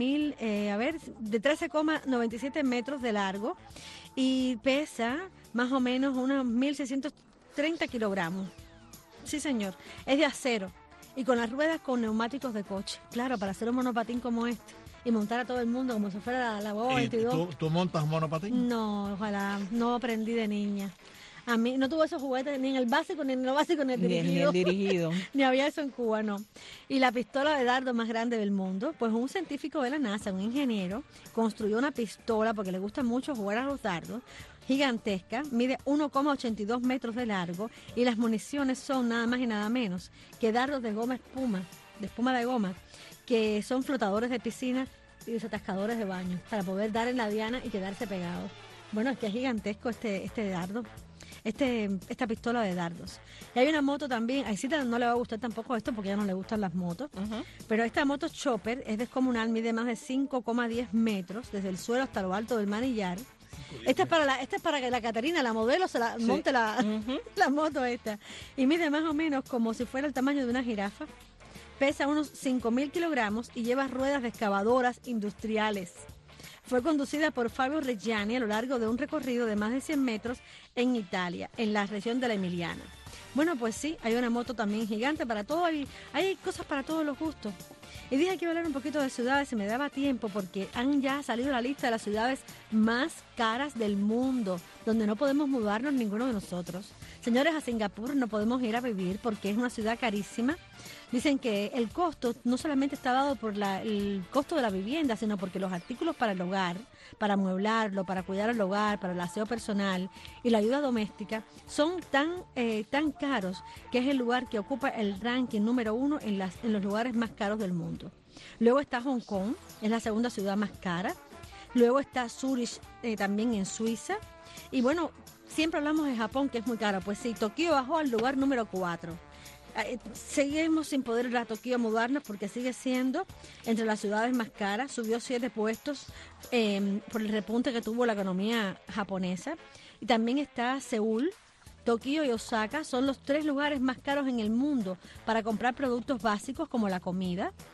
13,97 metros de largo y pesa más o menos unos 1.630 kilogramos. Sí, señor. Es de acero y con las ruedas con neumáticos de coche. Claro, para hacer un monopatín como este y montar a todo el mundo como si fuera la Boba 22. ¿Tú montas monopatín? No, ojalá. No aprendí de niña. A mí no tuve esos juguetes ni en el básico, ni en el básico, ni en el dirigido. Ni había eso en Cuba, no. Y la pistola de dardo más grande del mundo, pues un científico de la NASA, un ingeniero, construyó una pistola, porque le gusta mucho jugar a los dardos, gigantesca, mide 1,82 metros de largo y las municiones son nada más y nada menos que dardos de espuma de goma, que son flotadores de piscina y desatascadores de baño, para poder dar en la diana y quedarse pegado. Bueno, es que es gigantesco este dardo. Esta pistola de dardos. Y hay una moto también, a Isita no le va a gustar tampoco esto porque a ella no le gustan las motos, pero esta moto Chopper es descomunal, mide más de 5,10 metros desde el suelo hasta lo alto del manillar. Esta es para que la Caterina, la modelo, se la monte la moto esta. Y mide más o menos como si fuera el tamaño de una jirafa. Pesa unos 5.000 kilogramos y lleva ruedas de excavadoras industriales. Fue conducida por Fabio Reggiani a lo largo de un recorrido de más de 100 metros en Italia, en la región de la Emiliana. Bueno, pues sí, hay una moto también gigante para todo, hay cosas para todos los gustos. Y dije que iba a hablar un poquito de ciudades, se me daba tiempo porque han ya salido la lista de las ciudades más caras del mundo, donde no podemos mudarnos ninguno de nosotros. Señores, a Singapur no podemos ir a vivir porque es una ciudad carísima. Dicen que el costo no solamente está dado por el costo de la vivienda, sino porque los artículos para el hogar, para amueblarlo, para cuidar el hogar, para el aseo personal y la ayuda doméstica son tan caros que es el lugar que ocupa el ranking número 1 en los lugares más caros del mundo. Luego está Hong Kong, es la segunda ciudad más cara. Luego está Zurich, también en Suiza. Y bueno, siempre hablamos de Japón, que es muy caro. Pues sí, Tokio bajó al lugar número 4. Seguimos sin poder ir a Tokio a mudarnos porque sigue siendo entre las ciudades más caras. Subió 7 puestos por el repunte que tuvo la economía japonesa. Y también está Seúl, Tokio y Osaka. Son los 3 lugares más caros en el mundo para comprar productos básicos como la comida.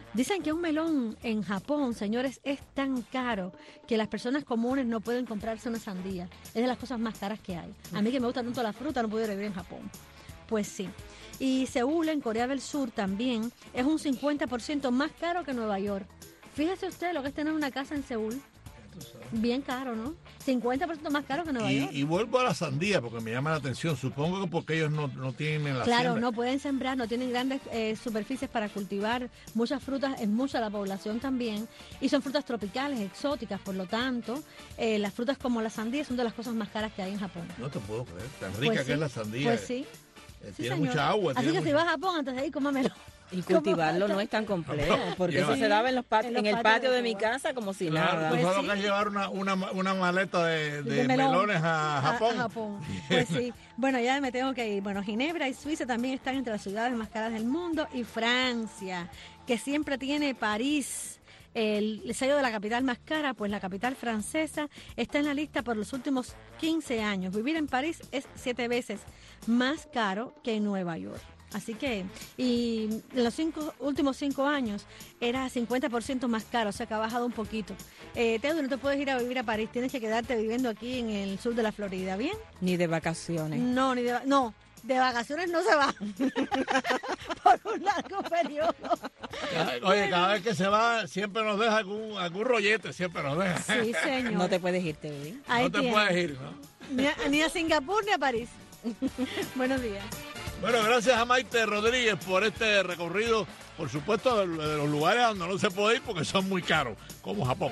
Dicen que un melón en Japón, señores, es tan caro que las personas comunes no pueden comprarse una sandía. Es de las cosas más caras que hay. A mí que me gusta tanto la fruta, no puedo vivir en Japón. Pues sí. Y Seúl, en Corea del Sur, también es un 50% más caro que Nueva York. Fíjese usted lo que es tener una casa en Seúl. Bien caro, ¿no? 50% más caro que Nueva York. Y vuelvo a la sandía porque me llama la atención. Supongo que porque ellos no tienen la Claro, hacienda. no pueden sembrar, no tienen grandes superficies para cultivar muchas frutas, es mucha la población también, y son frutas tropicales, exóticas, por lo tanto, las frutas como la sandía son de las cosas más caras que hay en Japón. No te puedo creer, tan rica Pues que sí, es la sandía. Pues sí. Tiene señor. mucha agua. Así que si vas a Japón, antes de ir, cómamelo. Y cultivarlo no es tan complejo, porque eso se daba en el patio de mi casa como si nada. Tú solo que es llevar una maleta de melones a Japón. Pues sí. Bueno, ya me tengo que ir. Bueno, Ginebra y Suiza también están entre las ciudades más caras del mundo, y Francia, que siempre tiene París, el sello de la capital más cara, pues la capital francesa está en la lista por los últimos 15 años. Vivir en París es 7 veces más caro que en Nueva York. Así que, y en los últimos 5 años era 50% más caro, o sea que ha bajado un poquito. Teudo, no te puedes ir a vivir a París, tienes que quedarte viviendo aquí en el sur de la Florida, ¿bien? Ni de vacaciones. No, de vacaciones no se va por un largo periodo. Oye, cada vez que se va siempre nos deja algún rollete, siempre nos deja. Sí, señor. No te puedes ir, Teudo. No te puedes ir, ¿no? Ni a Singapur ni a París. Buenos días. Bueno, gracias a Maite Rodríguez por este recorrido, por supuesto, de los lugares donde no se puede ir porque son muy caros, como Japón.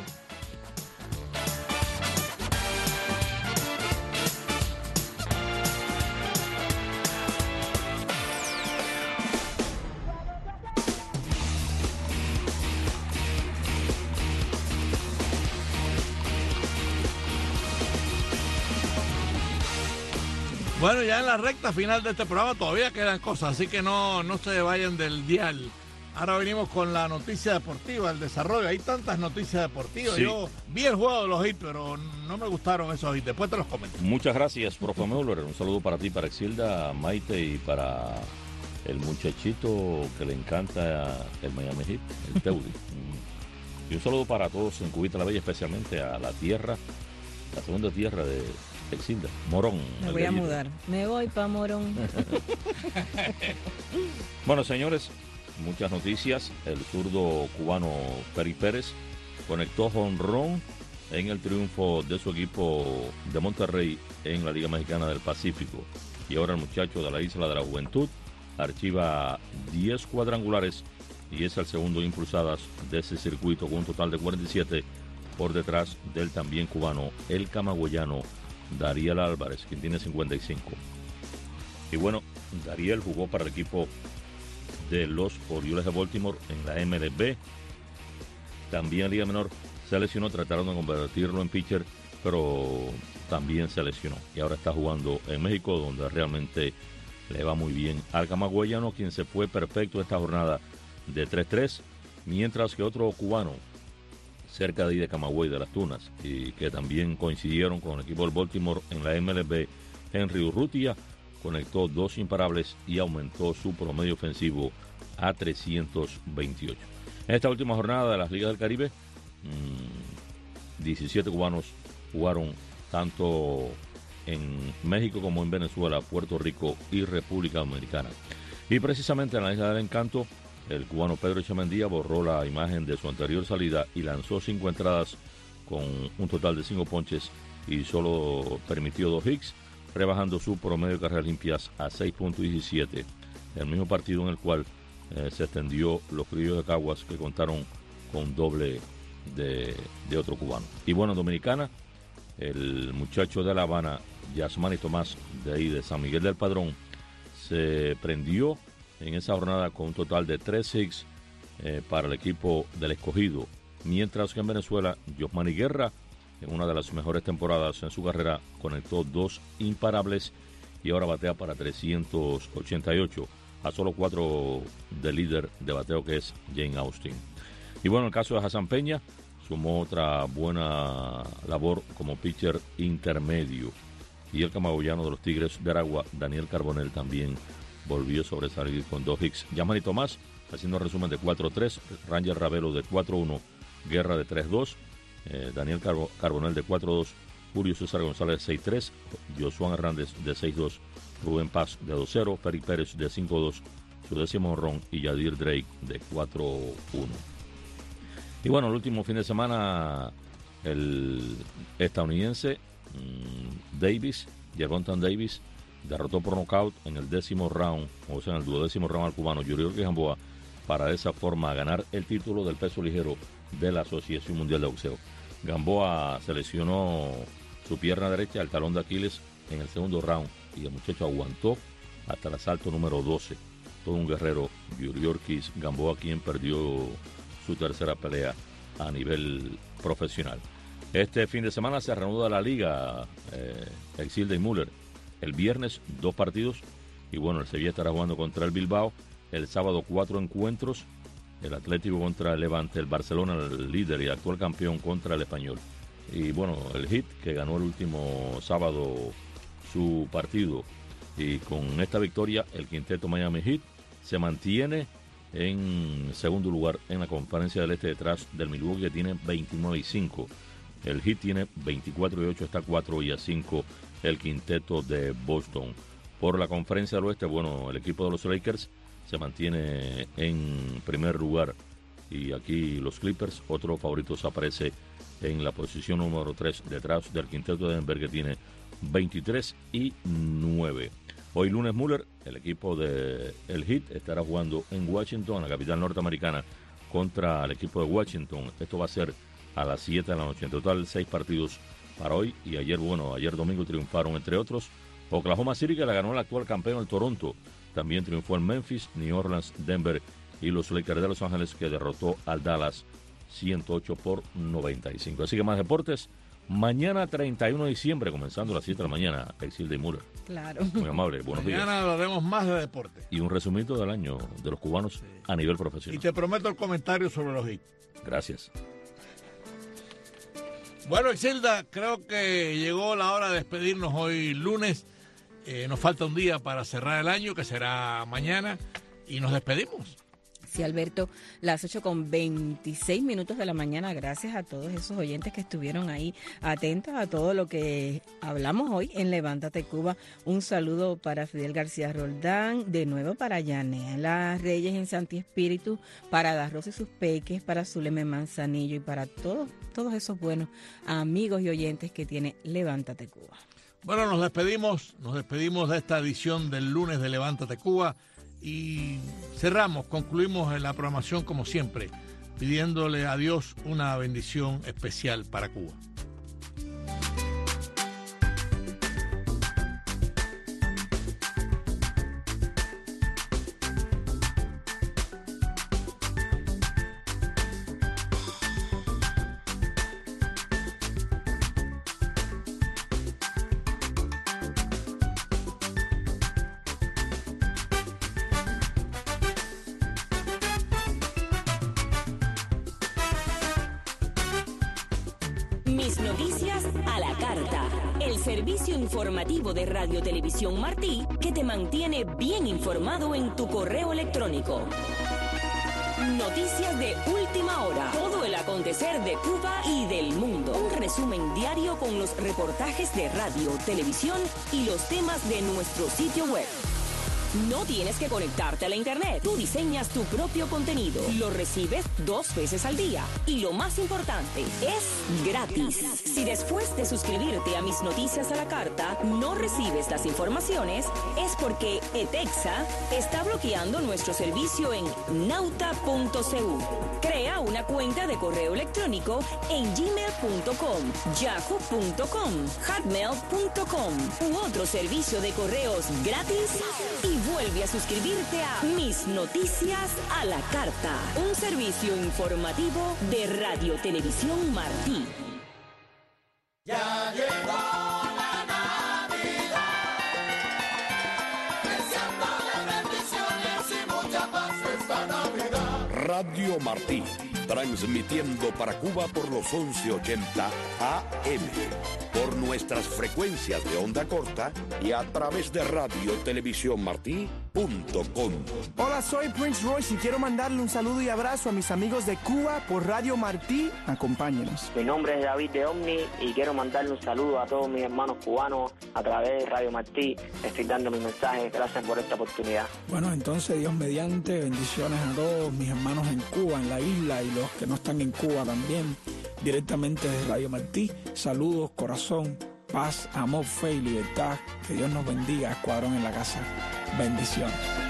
Bueno, ya en la recta final de este programa todavía quedan cosas, así que no se vayan del dial. Ahora venimos con la noticia deportiva, el desarrollo. Hay tantas noticias deportivas. Sí. Yo vi el juego de los hits, pero no me gustaron esos hits. Después te los comento. Muchas gracias, profe Müller. Un saludo para ti, para Exilda, Maite y para el muchachito que le encanta el Miami Heat, el Teudi. Y un saludo para todos en Cubita la Bella, especialmente a la tierra, la segunda tierra de Exilda, Morón. Me voy a mudar. Me voy para Morón. Bueno, señores, muchas noticias. El zurdo cubano Peri Pérez conectó jonrón en el triunfo de su equipo de Monterrey en la Liga Mexicana del Pacífico. Y ahora el muchacho de la Isla de la Juventud archiva 10 cuadrangulares y es el segundo impulsadas de ese circuito con un total de 47 por detrás del también cubano, el camagüeyano Dariel Álvarez, quien tiene 55. Y bueno, Dariel jugó para el equipo de los Orioles de Baltimore en la MLB. También en Liga Menor se lesionó, trataron de convertirlo en pitcher, pero también se lesionó. Y ahora está jugando en México, donde realmente le va muy bien al camagüeyano, quien se fue perfecto esta jornada de 3-3, mientras que otro cubano cerca de ahí de Camagüey, de las Tunas, y que también coincidieron con el equipo del Baltimore en la MLB, Henry Urrutia, conectó 2 imparables y aumentó su promedio ofensivo a 328. En esta última jornada de las Ligas del Caribe, 17 cubanos jugaron tanto en México como en Venezuela, Puerto Rico y República Dominicana. Y precisamente en la Isla del Encanto, el cubano Pedro Echamendía borró la imagen de su anterior salida y lanzó 5 entradas con un total de 5 ponches y solo permitió 2 hits, rebajando su promedio de carreras limpias a 6.17. El mismo partido en el cual se extendió los Criollos de Caguas, que contaron con doble de otro cubano. Y bueno, en Dominicana, el muchacho de La Habana, Yasmani Tomás, de ahí de San Miguel del Padrón, se prendió en esa jornada con un total de 3 hits para el equipo del Escogido, mientras que en Venezuela, Yosmani Guerra, en una de las mejores temporadas en su carrera, conectó 2 imparables y ahora batea para 388, a solo 4 del líder de bateo, que es Jane Austin. Y bueno, el caso de Hassan Peña sumó otra buena labor como pitcher intermedio, y el camagüeyano de los Tigres de Aragua, Daniel Carbonell, también volvió a sobresalir con 2 hits. Yasmani Tomás haciendo resumen de 4-3, Ranger Ravelo de 4-1, Guerra de 3-2, Daniel Carbonell de 4-2, Julio César González de 6-3, Josuán Hernández de 6-2, Rubén Paz de 2-0, Ferry Pérez de 5-2, su décimo honrón y Yadir Drake de 4-1. Y bueno, el último fin de semana, el estadounidense Davis, Gervonta Davis, derrotó por nocaut en el 10º round, o sea, en el 12º round al cubano Yuriorkis Gamboa, para de esa forma ganar el título del peso ligero de la Asociación Mundial de Boxeo. Gamboa se lesionó su pierna derecha, el talón de Aquiles, en el segundo round, y el muchacho aguantó hasta el asalto número 12. Todo un guerrero, Yuriorkis Gamboa, quien perdió su tercera pelea a nivel profesional. Este fin de semana se reanuda la liga, Exilda y Müller. El viernes 2 partidos y bueno, el Sevilla estará jugando contra el Bilbao. El sábado 4 encuentros, el Atlético contra el Levante, el Barcelona, el líder y actual campeón, contra el Español. Y bueno, el Heat, que ganó el último sábado su partido, y con esta victoria el quinteto Miami Heat se mantiene en segundo lugar en la Conferencia del Este, detrás del Milwaukee, que tiene 29-5. El Heat tiene 24-8, está 4-5 el quinteto de Boston. Por la Conferencia del Oeste, bueno, el equipo de los Lakers se mantiene en primer lugar, y aquí los Clippers, otro favorito, se aparece en la posición número 3, detrás del quinteto de Denver, que tiene 23-9. Hoy lunes, Müller, el equipo de el Heat, estará jugando en Washington, la capital norteamericana, contra el equipo de Washington. Esto va a ser a las 7 de la noche. En total, 6 partidos para hoy. Y ayer domingo triunfaron, entre otros, Oklahoma City, que la ganó el actual campeón, el Toronto. También triunfó en Memphis, New Orleans, Denver y los Lakers de Los Ángeles, que derrotó al Dallas 108-95. Así que más deportes. Mañana 31 de diciembre, comenzando a las 7 de la mañana, Exilda y Müller. Claro. Muy amable, buenos días. Mañana hablaremos más de deporte. Y un resumito del año de los cubanos a nivel profesional. Y te prometo el comentario sobre los hits. Gracias. Bueno, Exilda, creo que llegó la hora de despedirnos hoy lunes. Nos falta un día para cerrar el año, que será mañana, y nos despedimos. Sí, Alberto, las 8:26 de la mañana. Gracias a todos esos oyentes que estuvieron ahí atentos a todo lo que hablamos hoy en Levántate Cuba. Un saludo para Fidel García Roldán, de nuevo para Yanela Reyes en Santi Espíritu, para Darros y sus peques, para Zuleme Manzanillo y para todos esos buenos amigos y oyentes que tiene Levántate Cuba. Bueno, nos despedimos de esta edición del lunes de Levántate Cuba. Y concluimos en la programación como siempre, pidiéndole a Dios una bendición especial para Cuba. Mis noticias a la carta. El servicio informativo de Radio Televisión Martí, que te mantiene bien informado en tu correo electrónico. Noticias de última hora. Todo el acontecer de Cuba y del mundo. Un resumen diario con los reportajes de radio, televisión y los temas de nuestro sitio web. No tienes que conectarte a la internet. Tú diseñas tu propio contenido. Lo recibes 2 veces al día. Y lo más importante, es gratis. Si después de suscribirte a Mis Noticias a la Carta no recibes las informaciones, es porque ETEXA está bloqueando nuestro servicio en nauta.cu. Crea una cuenta de correo electrónico en gmail.com, yahoo.com, hotmail.com u otro servicio de correos gratis y vuelve a suscribirte a Mis Noticias a la Carta, un servicio informativo de Radio Televisión Martí. Ya llegó la Navidad, deseando las bendiciones y mucha paz esta Navidad. Radio Martí, transmitiendo para Cuba por los 1180 AM, por nuestras frecuencias de onda corta y a través de radiotelevisiónmartí.com. Hola, soy Prince Royce y quiero mandarle un saludo y abrazo a mis amigos de Cuba por Radio Martí. Acompáñenos. Mi nombre es David de Omni y quiero mandarle un saludo a todos mis hermanos cubanos a través de Radio Martí. Estoy dando mi mensaje. Gracias por esta oportunidad. Bueno, entonces, Dios mediante, bendiciones a todos mis hermanos en Cuba, en la isla, y los que no están en Cuba también, directamente desde Radio Martí. Saludos, corazón, paz, amor, fe y libertad. Que Dios nos bendiga, escuadrón en la casa. Bendiciones.